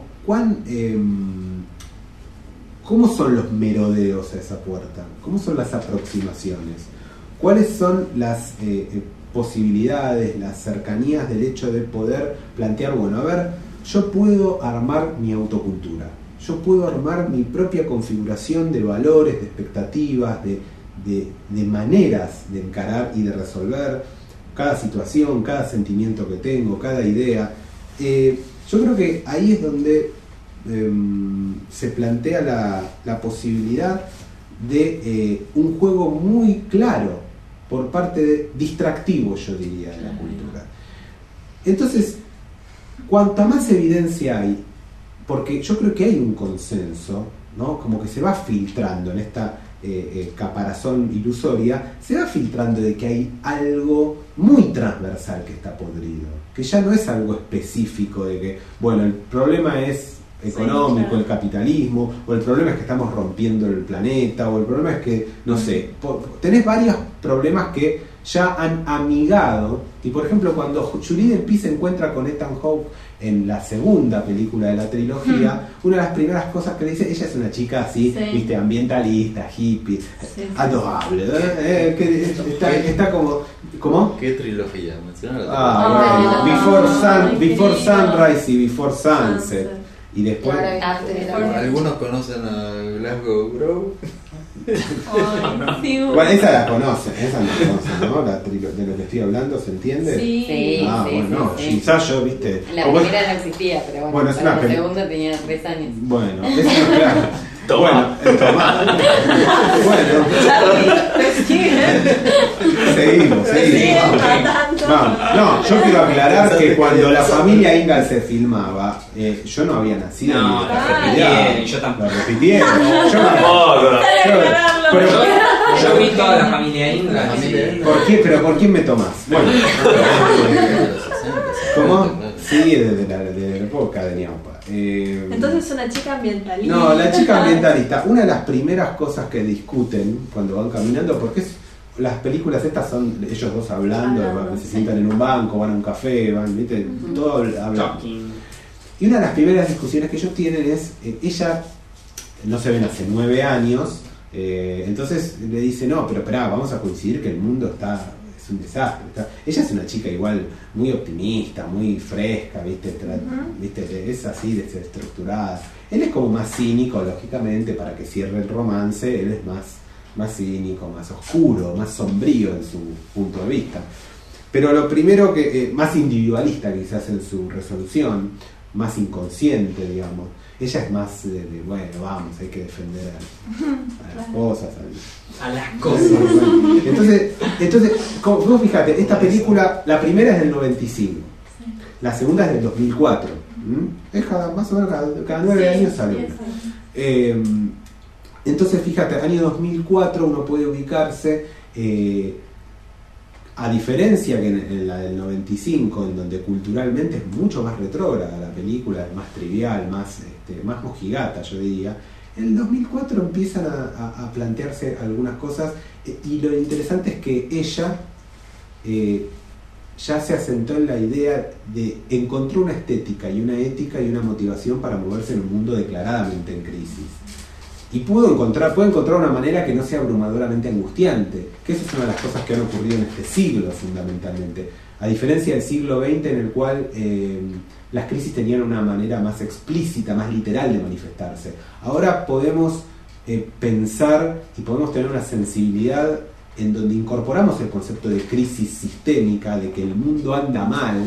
¿cómo son los merodeos a esa puerta? ¿Cómo son las aproximaciones? ¿Cuáles son las posibilidades, las cercanías del hecho de poder plantear, bueno, a ver, yo puedo armar mi autocultura, yo puedo armar mi propia configuración de valores, de expectativas, de maneras de encarar y de resolver cada situación, cada sentimiento que tengo, cada idea? Yo creo que ahí es donde se plantea la posibilidad de un juego muy claro por parte de distractivo, yo diría, de la cultura. Entonces, cuanta más evidencia hay, porque yo creo que hay un consenso, ¿no? Como que se va filtrando en esta caparazón ilusoria, se va filtrando de que hay algo muy transversal que está podrido, que ya no es algo específico de que, bueno, el problema es económico, sí, claro, el capitalismo, o el problema es que estamos rompiendo el planeta, o el problema es que, no sé, tenés varios problemas que ya han amigado. Y por ejemplo, cuando Julie Delpy se encuentra con Ethan Hawke en la segunda película de la trilogía, una de las primeras cosas que le dice, ella es una chica así, sí, viste, ambientalista, hippie, sí, adorable, que está como... ¿Cómo? ¿Qué trilogía? Menciona Before Sunrise y Before Sunset. Y después... Algunos conocen a Glasgow Grove. Bueno, esa la conocen, ¿no? De lo que estoy hablando, ¿se entiende? Sí, sí, bueno, sí. Quizás yo, viste... La primera no existía, pero bueno, es la segunda tenía 3 años. Bueno, eso es claro. Bueno, bueno. Seguimos. No, yo quiero aclarar que cuando la familia Ingalls se filmaba, yo no había nacido. No, yo tampoco. Lo repitieron. Yo Yo vi toda la familia Ingalls. ¿Por quién me tomás? Bueno. ¿Cómo? Sí, desde la época de Ñaupa. Entonces una chica ambientalista. No, la chica ambientalista, una de las primeras cosas que discuten cuando van caminando, porque es las películas estas son ellos dos hablando, se sientan en un banco, van a un café, van, ¿viste? Todo hablando. Y una de las primeras discusiones que ellos tienen es, ella no se ven hace 9 años, entonces le dice, no, pero esperá, vamos a coincidir que el mundo es un desastre. Ella es una chica igual muy optimista, muy fresca, ¿viste? ¿Viste? Es así, desestructurada. Él es como más cínico, lógicamente, para que cierre el romance, él es más cínico, más oscuro, más sombrío en su punto de vista. Pero lo primero que, más individualista quizás en su resolución, más inconsciente, digamos. Ella es más de bueno, vamos, hay que defender a las cosas. A las cosas. Entonces, como vos fíjate, esta película, la primera es del 95, la segunda es del 2004. Es más o menos cada 9 años sale una. Entonces, fíjate, año 2004 uno puede ubicarse, a diferencia que en la del 95, en donde culturalmente es mucho más retrógrada la película, es más trivial, más mojigata, yo diría. En el 2004 empiezan a plantearse algunas cosas, y lo interesante es que ella ya se asentó en la idea de encontró una estética y una ética y una motivación para moverse en un mundo declaradamente en crisis. Y puede encontrar una manera que no sea abrumadoramente angustiante, que esa es una de las cosas que han ocurrido en este siglo fundamentalmente, a diferencia del siglo XX, en el cual las crisis tenían una manera más explícita, más literal de manifestarse. Ahora podemos pensar y podemos tener una sensibilidad en donde incorporamos el concepto de crisis sistémica, de que el mundo anda mal,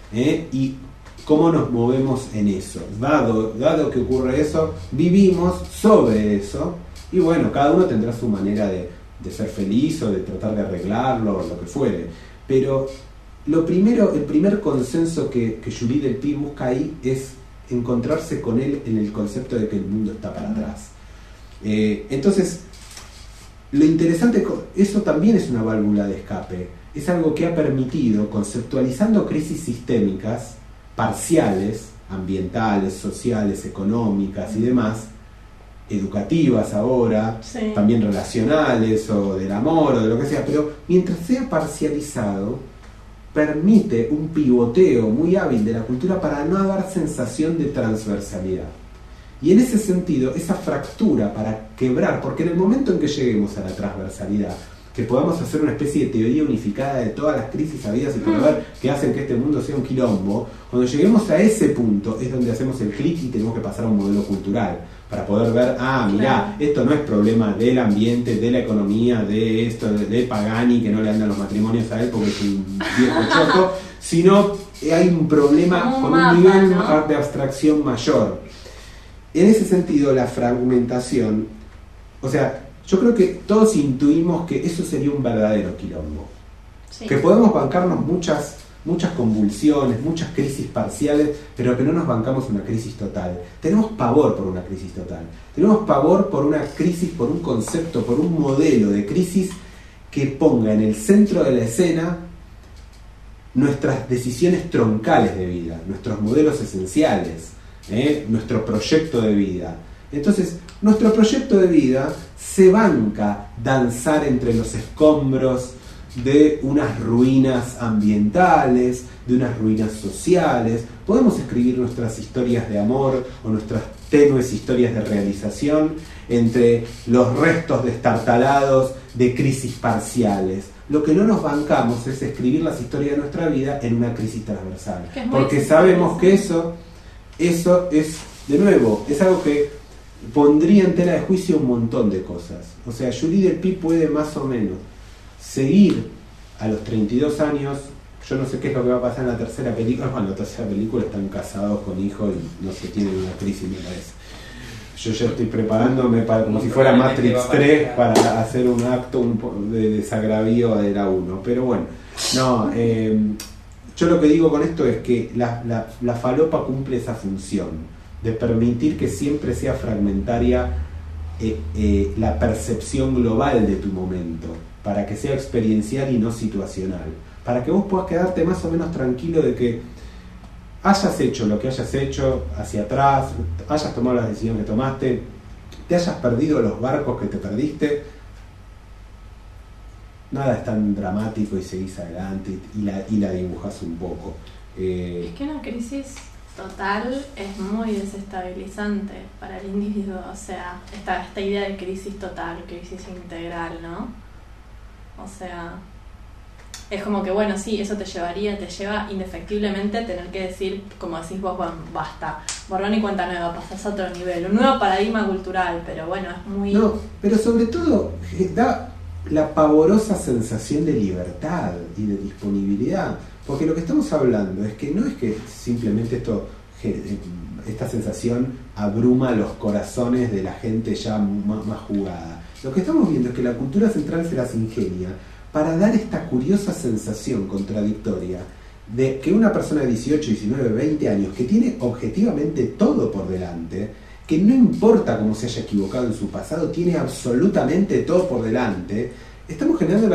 y cómo nos movemos en eso. Dado que ocurre eso, vivimos sobre eso, y bueno, cada uno tendrá su manera de ser feliz o de tratar de arreglarlo o lo que fuere. Pero el primer consenso que Julie Delpy busca ahí es encontrarse con él en el concepto de que el mundo está para atrás. Entonces, lo interesante, eso también es una válvula de escape, es algo que ha permitido, conceptualizando crisis sistémicas, parciales, ambientales, sociales, económicas y demás, educativas ahora, también relacionales o del amor o de lo que sea, pero mientras sea parcializado, permite un pivoteo muy hábil de la cultura para no dar sensación de transversalidad. Y en ese sentido, esa fractura para quebrar, porque en el momento en que lleguemos a la transversalidad, que podamos hacer una especie de teoría unificada de todas las crisis habidas y por haber que hacen que este mundo sea un quilombo, cuando lleguemos a ese punto es donde hacemos el clic y tenemos que pasar a un modelo cultural para poder ver, mirá, esto no es problema del ambiente, de la economía, de esto, de Pagani, que no le andan los matrimonios a él porque es un viejo choco, sino hay un problema con un nivel de abstracción mayor. En ese sentido, la fragmentación, o sea, yo creo que todos intuimos que eso sería un verdadero quilombo. Sí. Que podemos bancarnos muchas convulsiones, muchas crisis parciales, pero que no nos bancamos una crisis total. Tenemos pavor por una crisis total. Tenemos pavor por una crisis, por un concepto, por un modelo de crisis que ponga en el centro de la escena nuestras decisiones troncales de vida, nuestros modelos esenciales, nuestro proyecto de vida. Entonces, nuestro proyecto de vida se banca danzar entre los escombros de unas ruinas ambientales, de unas ruinas sociales. Podemos escribir nuestras historias de amor o nuestras tenues historias de realización entre los restos destartalados de crisis parciales. Lo que no nos bancamos es escribir las historias de nuestra vida en una crisis transversal, porque sabemos que eso es, de nuevo, es algo que pondría en tela de juicio un montón de cosas. O sea, Julie Delpy puede más o menos seguir a los 32 años, yo no sé qué es lo que va a pasar en la tercera película. Bueno, en la tercera película están casados con hijos y no se tienen una crisis, me parece. Yo ya estoy preparándome para, como si fuera Matrix 3, para hacer un acto de desagravio de la 1. Pero bueno, no, yo lo que digo con esto es que la falopa cumple esa función de permitir que siempre sea fragmentaria la percepción global de tu momento, para que sea experiencial y no situacional, para que vos puedas quedarte más o menos tranquilo de que hayas hecho lo que hayas hecho hacia atrás, hayas tomado las decisiones que tomaste, te hayas perdido los barcos que te perdiste, nada es tan dramático y seguís adelante y la dibujás un poco. Es que una crisis total es muy desestabilizante para el individuo, o sea, esta idea de crisis total, crisis integral, ¿no? O sea, es como que, bueno, sí, eso te lleva indefectiblemente a tener que decir, como decís vos, bueno, basta, borrón y cuenta nueva, pasás a otro nivel, un nuevo paradigma cultural, pero bueno, es muy... No, pero sobre todo da la pavorosa sensación de libertad y de disponibilidad, porque lo que estamos hablando es que no es que simplemente esta sensación abruma los corazones de la gente ya más jugada. Lo que estamos viendo es que la cultura central se las ingenia para dar esta curiosa sensación contradictoria de que una persona de 18, 19, 20 años que tiene objetivamente todo por delante, que no importa cómo se haya equivocado en su pasado, tiene absolutamente todo por delante, estamos generando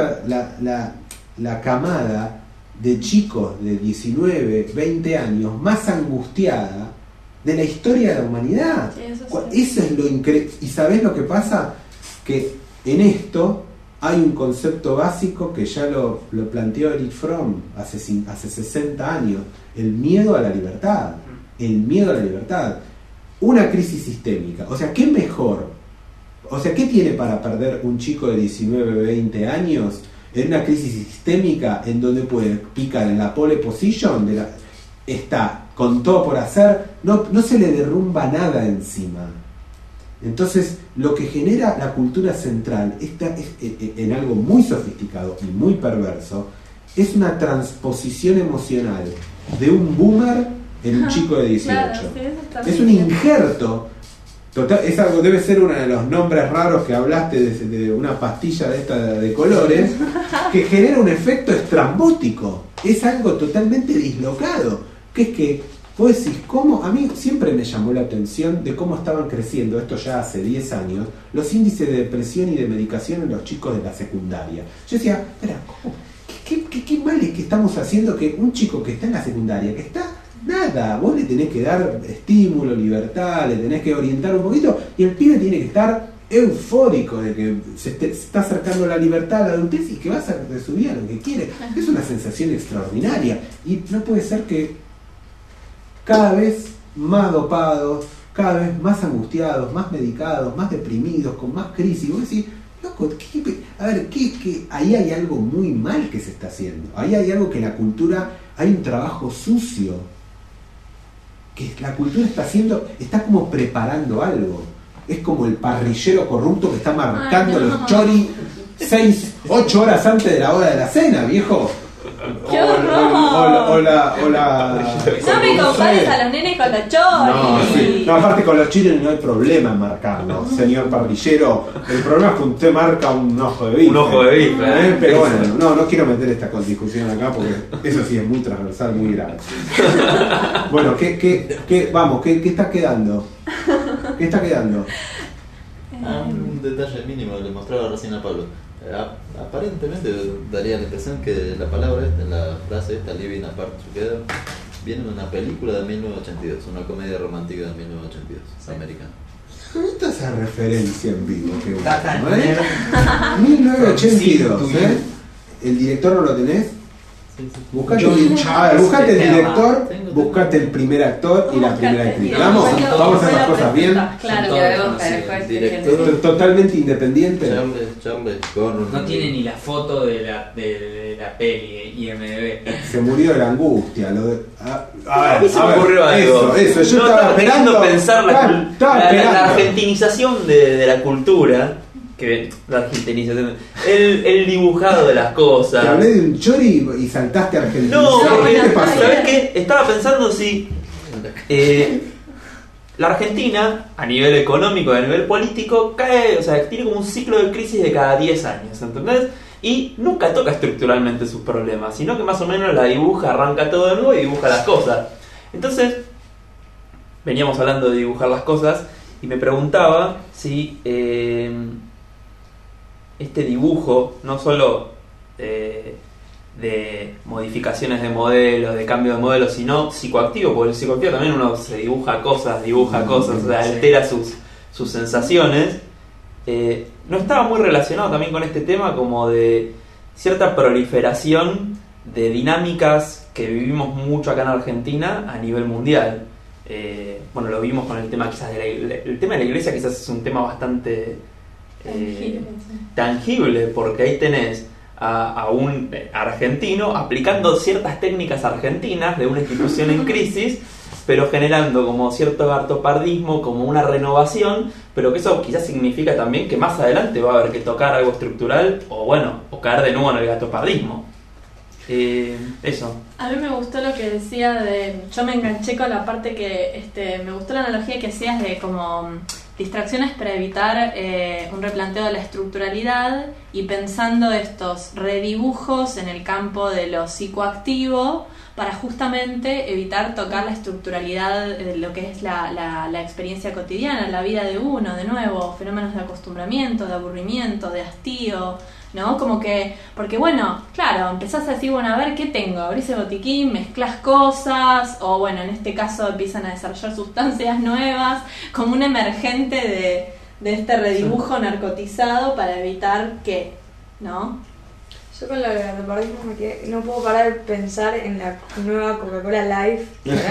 la camada de chicos de 19, 20 años más angustiada de la historia de la humanidad. Sí, eso sí. Eso es lo increíble. ¿Y sabés lo que pasa? Que en esto hay un concepto básico que ya lo planteó Erich Fromm hace 60 años, el miedo a la libertad. El miedo a la libertad. Una crisis sistémica. O sea, ¿qué mejor? O sea, ¿qué tiene para perder un chico de 19, 20 años en una crisis sistémica en donde puede picar en la pole position? Está con todo por hacer, no se le derrumba nada encima. Entonces, lo que genera la cultura central en algo muy sofisticado y muy perverso, es una transposición emocional de un boomer en un chico de 18. Claro, sí, eso está es un injerto total, es algo, debe ser uno de los nombres raros que hablaste de una pastilla de esta de colores que genera un efecto estrambótico. Es algo totalmente dislocado, que es que vos decís, ¿cómo? A mí siempre me llamó la atención de cómo estaban creciendo, esto ya hace 10 años, los índices de depresión y de medicación en los chicos de la secundaria. Yo decía, espera, ¿cómo? ¿Qué mal es que estamos haciendo que un chico que está en la secundaria, que está nada, vos le tenés que dar estímulo, libertad, le tenés que orientar un poquito, y el pibe tiene que estar eufórico de que se está acercando a la libertad, a la adultez, y que va a hacer de su vida lo que quiere? Es una sensación extraordinaria, y no puede ser que cada vez más dopados, cada vez más angustiados, más medicados, más deprimidos, con más crisis. Vos decís, loco, ahí hay algo muy mal que se está haciendo. Ahí hay algo que la cultura, hay un trabajo sucio, que la cultura está como preparando algo. Es como el parrillero corrupto que está marcando los choris 8 horas antes de la hora de la cena, viejo. ¡Qué horror! No me compares a los nenes con los choris. No, aparte con los chiles no hay problema en marcarlo, señor parrillero. El problema es que usted marca un ojo de bife. Un ojo de bife. Pero bueno, no quiero meter esta discusión acá porque eso sí es muy transversal, muy grave. Bueno, ¿qué está quedando? ¿Qué está quedando? Un detalle mínimo que le mostraba recién a Pablo. Aparentemente daría la impresión que la palabra la frase esta, living apart together, viene de una película de 1982, una comedia romántica de 1982, americana. Esta es la referencia en vivo que Está bueno, 1982, ¿eh? ¿El director no lo tenés? Sí. Buscate Buscate el director, buscate el primer actor y la primera actriz. Vamos a hacer las cosas bien. Claro, Director Totalmente independiente. Charles Gordon. No tiene ni la foto de la peli IMDb. Se murió de la angustia. A mí se me ocurrió algo. Eso. Yo estaba esperando pensar estaba la esperando. argentinización de la cultura. Que la argentinización, el dibujado de las cosas. Te hablé de un chori y saltaste a Argentina. No, ¿Qué te pasó? ¿sabes qué? Estaba pensando si la Argentina, a nivel económico y a nivel político, cae, o sea, tiene como un ciclo de crisis de cada 10 años, ¿entendés? Y nunca toca estructuralmente sus problemas, sino que más o menos la dibuja, arranca todo de nuevo y dibuja las cosas. Entonces, veníamos hablando de dibujar las cosas y me preguntaba si este dibujo, no solo de modificaciones de modelos, de cambio de modelos, sino psicoactivo, porque el psicoactivo también uno se dibuja cosas, o sea, altera sus sensaciones. No estaba muy relacionado también con este tema como de cierta proliferación de dinámicas que vivimos mucho acá en Argentina a nivel mundial. Bueno, lo vimos con el tema quizás el tema de la iglesia, quizás es un tema bastante tangible, porque ahí tenés a un argentino aplicando ciertas técnicas argentinas de una institución en crisis, pero generando como cierto gatopardismo, como una renovación, pero que eso quizás significa también que más adelante va a haber que tocar algo estructural o caer de nuevo en el gatopardismo. Eso. A mí me gustó lo que decía yo me enganché con la parte que me gustó la analogía que hacías de como distracciones para evitar un replanteo de la estructuralidad, y pensando estos redibujos en el campo de lo psicoactivo para justamente evitar tocar la estructuralidad de lo que es la experiencia cotidiana, la vida de uno, de nuevo, fenómenos de acostumbramiento, de aburrimiento, de hastío, ¿no? Como que, porque bueno, claro, empezás a decir, bueno, a ver, ¿qué tengo? Abrís el botiquín, mezclas cosas, o bueno, en este caso empiezan a desarrollar sustancias nuevas, como un emergente de este redibujo narcotizado para evitar que, ¿no? Yo con lo del gatopardismo no puedo parar de pensar en la nueva Coca-Cola Life,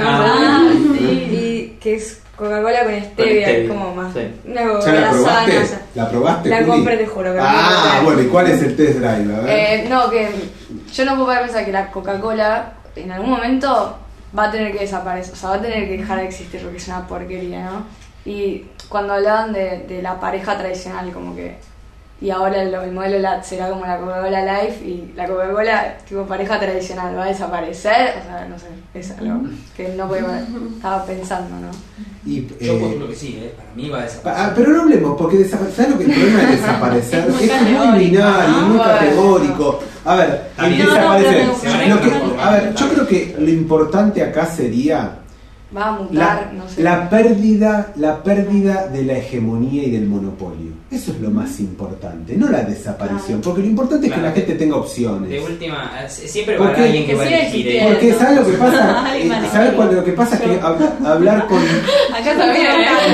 y que es Coca-Cola con stevia, es como más una Coca-Cola sana. O sea, ¿La probaste? La compré, te juro. Bueno, ¿y cuál es el test drive? A ver. No, que yo no puedo parar de pensar que la Coca-Cola en algún momento va a tener que desaparecer, o sea, va a tener que dejar de existir porque es una porquería, ¿no? Y cuando hablaban de la pareja tradicional, como que... Y ahora el modelo LAT será como la Coca-Cola Life, y la Coca-Cola tipo pareja tradicional va a desaparecer, o sea, no sé, es algo que no puedo, estaba pensando, ¿no? Yo creo que sí, para mí va a desaparecer. Pero no hablemos, porque ¿sabes lo que el problema de desaparecer? Es muy binario, muy categórico. A ver, desaparecer. Yo creo que lo importante acá sería va a mutar, no sé. La pérdida de la hegemonía y del monopolio. Eso es lo más importante, no la desaparición, porque lo importante es que la gente tenga opciones. De última, siempre va a haber alguien que va a elegir. Porque ¿sabes lo que pasa? ¿Sabes cuando lo que pasa es que hablar con... Acá también,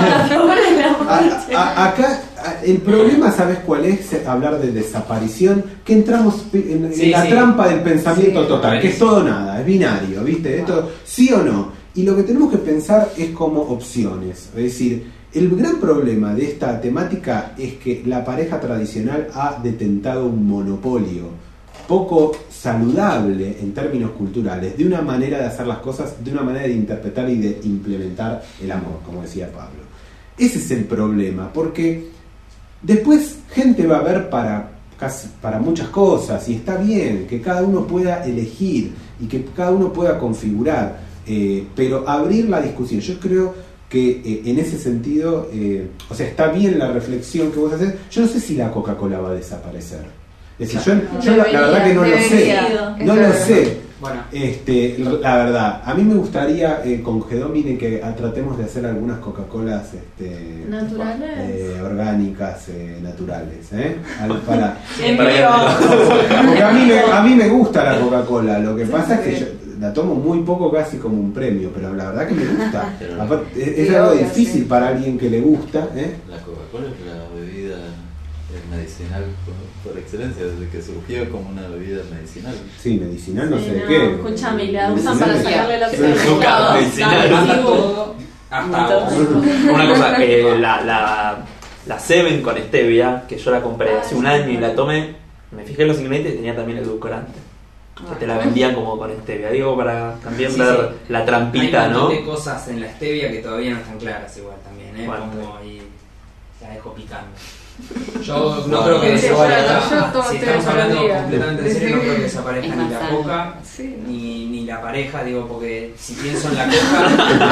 acá el problema, ¿sabes cuál es? Hablar de desaparición, que entramos en la trampa del pensamiento total, que es todo o nada, es binario, ¿viste? Esto sí o no. Y lo que tenemos que pensar es como opciones. Es decir, el gran problema de esta temática es que la pareja tradicional ha detentado un monopolio poco saludable en términos culturales, de una manera de hacer las cosas, de una manera de interpretar y de implementar el amor, como decía Pablo. Ese es el problema, porque después gente va a ver para muchas cosas, y está bien que cada uno pueda elegir y que cada uno pueda configurar. Pero abrir la discusión, yo creo que en ese sentido, o sea, está bien la reflexión que vos haces. Yo no sé si la Coca-Cola va a desaparecer. Es decir, yo la verdad que no lo sé. No lo sé. Bueno. La verdad, a mí me gustaría con Gedomine que tratemos de hacer algunas Coca-Colas naturales, orgánicas, naturales, para porque a mí me gusta la Coca-Cola. Lo que pasa es que yo la tomo muy poco, casi como un premio, pero la verdad que me gusta. Aparte, es algo difícil para alguien que le gusta. La Coca-Cola es la bebida medicinal por excelencia, desde que surgió como una bebida medicinal. Sí, medicinal no sé de qué. Escúchame, la usan para sacarle los azúcar medicinal. Hasta una cosa, la Seven con stevia, que yo la compré hace un año y la tomé, me fijé en los ingredientes y tenía también edulcorante. Que te la vendían como con stevia, digo, para también ver la trampita, ¿no? Hay un montón de cosas en la stevia que todavía no están claras igual también, bueno, como ahí la dejo picando. Yo no creo que desaparezca, si estamos hablando completamente en serio, no creo que desaparezca ni la Coca ni la pareja, digo, porque si pienso en la Coca,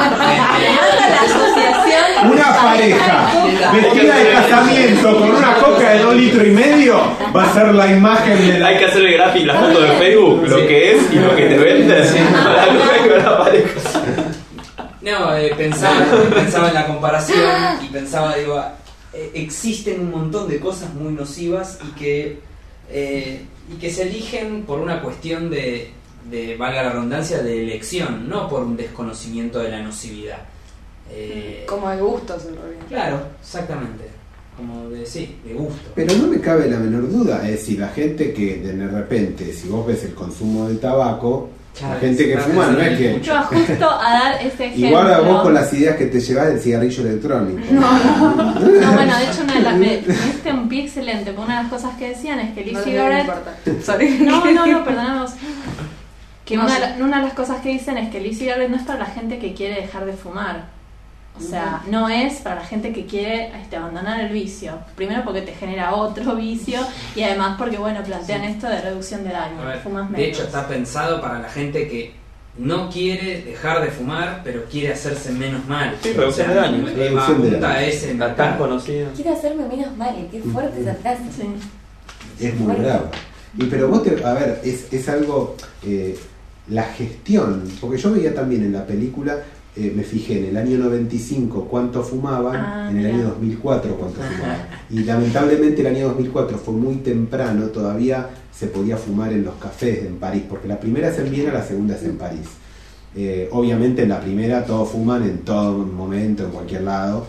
una pareja vestida de casamiento con una Coca de 2,5 litros va a ser la imagen de la... Hay que hacer el gráfico, la foto de Facebook, lo que es y lo que te venden, la Coca con la pareja. No, pensaba en la comparación y pensaba, digo, existen un montón de cosas muy nocivas y que se eligen por una cuestión de valga la redundancia, de elección, no por un desconocimiento de la nocividad. Como de gustos en realidad. Claro, exactamente. como de gusto. Pero no me cabe la menor duda, es decir, la gente que de repente, si vos ves el consumo de tabaco, la gente que fuma no es que... Yo justo a dar ese ejemplo. Igual a vos con las ideas que te llevas del cigarrillo electrónico. No, bueno, de hecho me diste un pie excelente, porque una de las cosas que decían es que el e-cigarette... No, perdóname vos. Que No, una de las cosas que dicen es que el e-cigarette no es para la gente que quiere dejar de fumar. O sea, no es para la gente que quiere abandonar el vicio. Primero porque te genera otro vicio y además porque, bueno, plantean esto de reducción de daño. A ver, Fumas menos. de hecho está pensado para la gente que no quiere dejar de fumar, pero quiere hacerse menos mal. Sí, reducción de daño. Apunta a ese La tan conocida. Quiero hacerme menos mal, qué fuerte esa frase. Sí. Es muy bravo. Pero vos a ver, es algo, la gestión, porque yo veía también en la película, me fijé en el año 95 cuánto fumaban, en el año 2004 cuánto fumaban. Y lamentablemente el año 2004 fue muy temprano, todavía se podía fumar en los cafés en París, porque la primera es en Viena, la segunda es en París. Obviamente en la primera todos fuman en todo momento, en cualquier lado,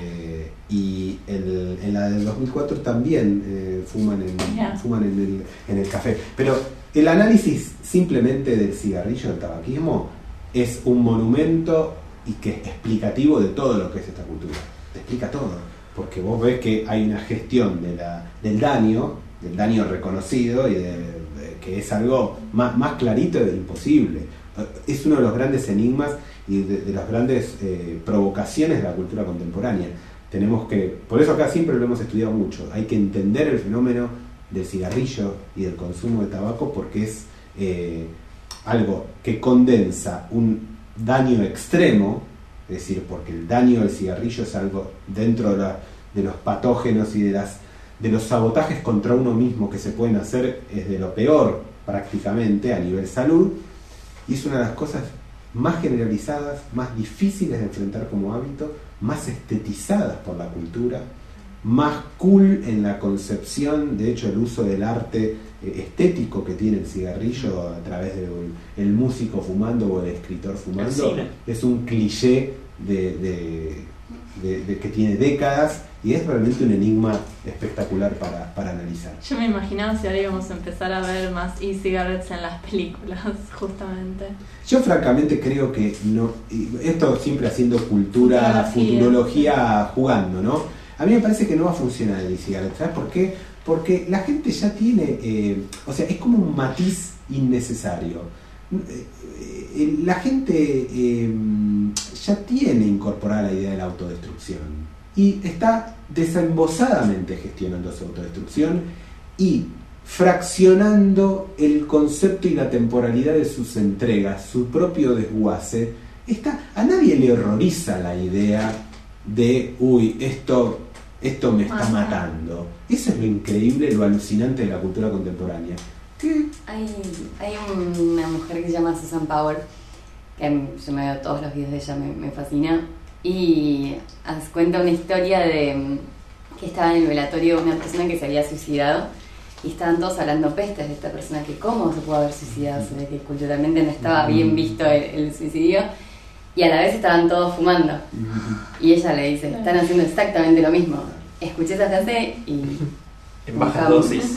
y en la del 2004 también fuman en el café. Pero el análisis simplemente del cigarrillo, del tabaquismo, es un monumento y que es explicativo de todo lo que es esta cultura. Te explica todo, porque vos ves que hay una gestión del daño reconocido y que es algo más clarito e imposible. Es uno de los grandes enigmas y de las grandes provocaciones de la cultura contemporánea. Por eso acá siempre lo hemos estudiado mucho. Hay que entender el fenómeno del cigarrillo y del consumo de tabaco porque es algo que condensa un daño extremo, es decir, porque el daño del cigarrillo es algo dentro de los patógenos y de los sabotajes contra uno mismo que se pueden hacer, es de lo peor prácticamente a nivel salud, y es una de las cosas más generalizadas, más difíciles de enfrentar como hábito, más estetizadas por la cultura, más cool en la concepción, de hecho el uso del arte estético que tiene el cigarrillo a través del músico fumando o el escritor fumando, es un cliché de que tiene décadas y es realmente un enigma espectacular para analizar. Yo me imaginaba si ahora íbamos a empezar a ver más e-cigarettes en las películas, justamente. Yo francamente creo que no, esto siempre haciendo futurología jugando, ¿no? A mí me parece que no va a funcionar el e-cigarette. ¿Sabes por qué? Porque la gente ya tiene, o sea, es como un matiz innecesario. La gente ya tiene incorporada la idea de la autodestrucción y está desembosadamente gestionando su autodestrucción y fraccionando el concepto y la temporalidad de sus entregas, su propio desguace. A nadie le horroriza la idea de, esto me está matando. Eso es lo increíble, lo alucinante de la cultura contemporánea. ¿Qué? Hay una mujer que se llama Susan Power, que yo me veo todos los videos de ella, me fascina, y cuenta una historia de que estaba en el velatorio de una persona que se había suicidado y estaban todos hablando pestes de esta persona, que cómo se pudo haber suicidado, o sea, que culturalmente no estaba bien visto el suicidio, y a la vez estaban todos fumando. Y ella le dice, están haciendo exactamente lo mismo. Escuché esa frase y... En bajas dosis.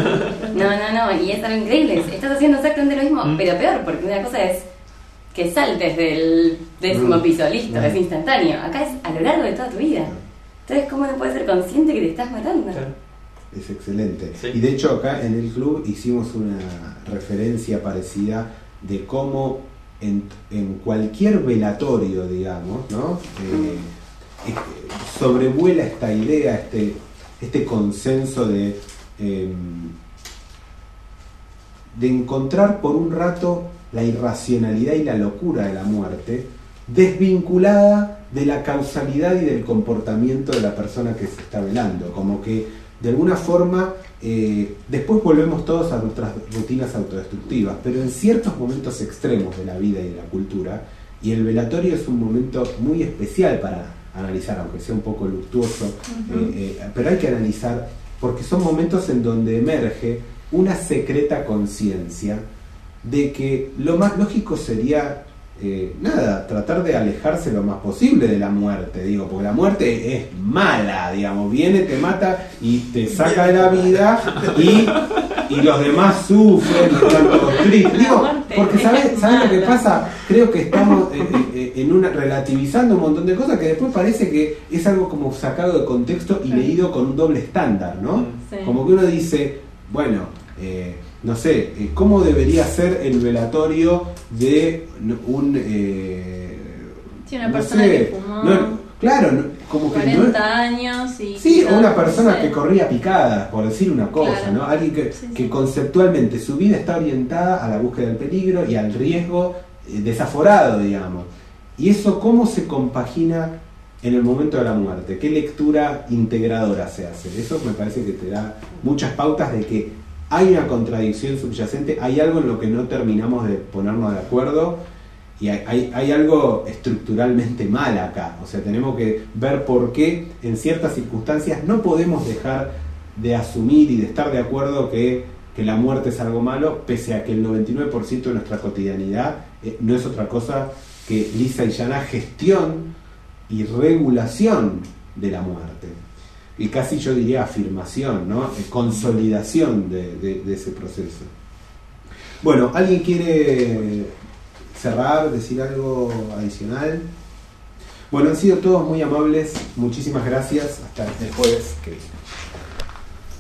No, y es algo increíble. Estás haciendo exactamente lo mismo, pero peor, porque una cosa es que saltes del 10º piso, listo, es instantáneo. Acá es a lo largo de toda tu vida. Entonces, ¿cómo no puedes ser consciente que te estás matando? Claro. Es excelente. Sí. Y de hecho acá en el club hicimos una referencia parecida de cómo en cualquier velatorio, digamos, ¿no? Sobrevuela esta idea, este consenso de encontrar por un rato la irracionalidad y la locura de la muerte, desvinculada de la causalidad y del comportamiento de la persona que se está velando, como que de alguna forma después volvemos todos a nuestras rutinas autodestructivas, pero en ciertos momentos extremos de la vida y de la cultura, y el velatorio es un momento muy especial para analizar, aunque sea un poco luctuoso, pero hay que analizar porque son momentos en donde emerge una secreta conciencia de que lo más lógico sería nada, tratar de alejarse lo más posible de la muerte, digo, porque la muerte es mala, digamos, viene, te mata y te saca de la vida y los demás sufren, y están todos tristes, digo, porque ¿sabes lo que pasa? Creo que estamos relativizando un montón de cosas que después parece que es algo como sacado de contexto y leído con un doble estándar, ¿no? Sí. Como que uno dice, bueno, no sé, ¿cómo debería ser el velatorio de una persona que fumó como que 40 años y... Sí, o una persona no sé. que corría picada, por decir una cosa, Claro. ¿no? Alguien que conceptualmente su vida está orientada a la búsqueda del peligro y al riesgo desaforado, digamos. ¿Y eso cómo se compagina en el momento de la muerte? ¿Qué lectura integradora se hace? Eso me parece que te da muchas pautas de que hay una contradicción subyacente, hay algo en lo que no terminamos de ponernos de acuerdo y hay algo estructuralmente mal acá. O sea, tenemos que ver por qué en ciertas circunstancias no podemos dejar de asumir y de estar de acuerdo que la muerte es algo malo, pese a que el 99% de nuestra cotidianidad no es otra cosa que lisa y llana gestión y regulación de la muerte. Y casi yo diría afirmación, ¿no? Consolidación de ese proceso. Bueno, ¿alguien quiere cerrar, decir algo adicional? Bueno, han sido todos muy amables, muchísimas gracias, hasta el jueves que viene.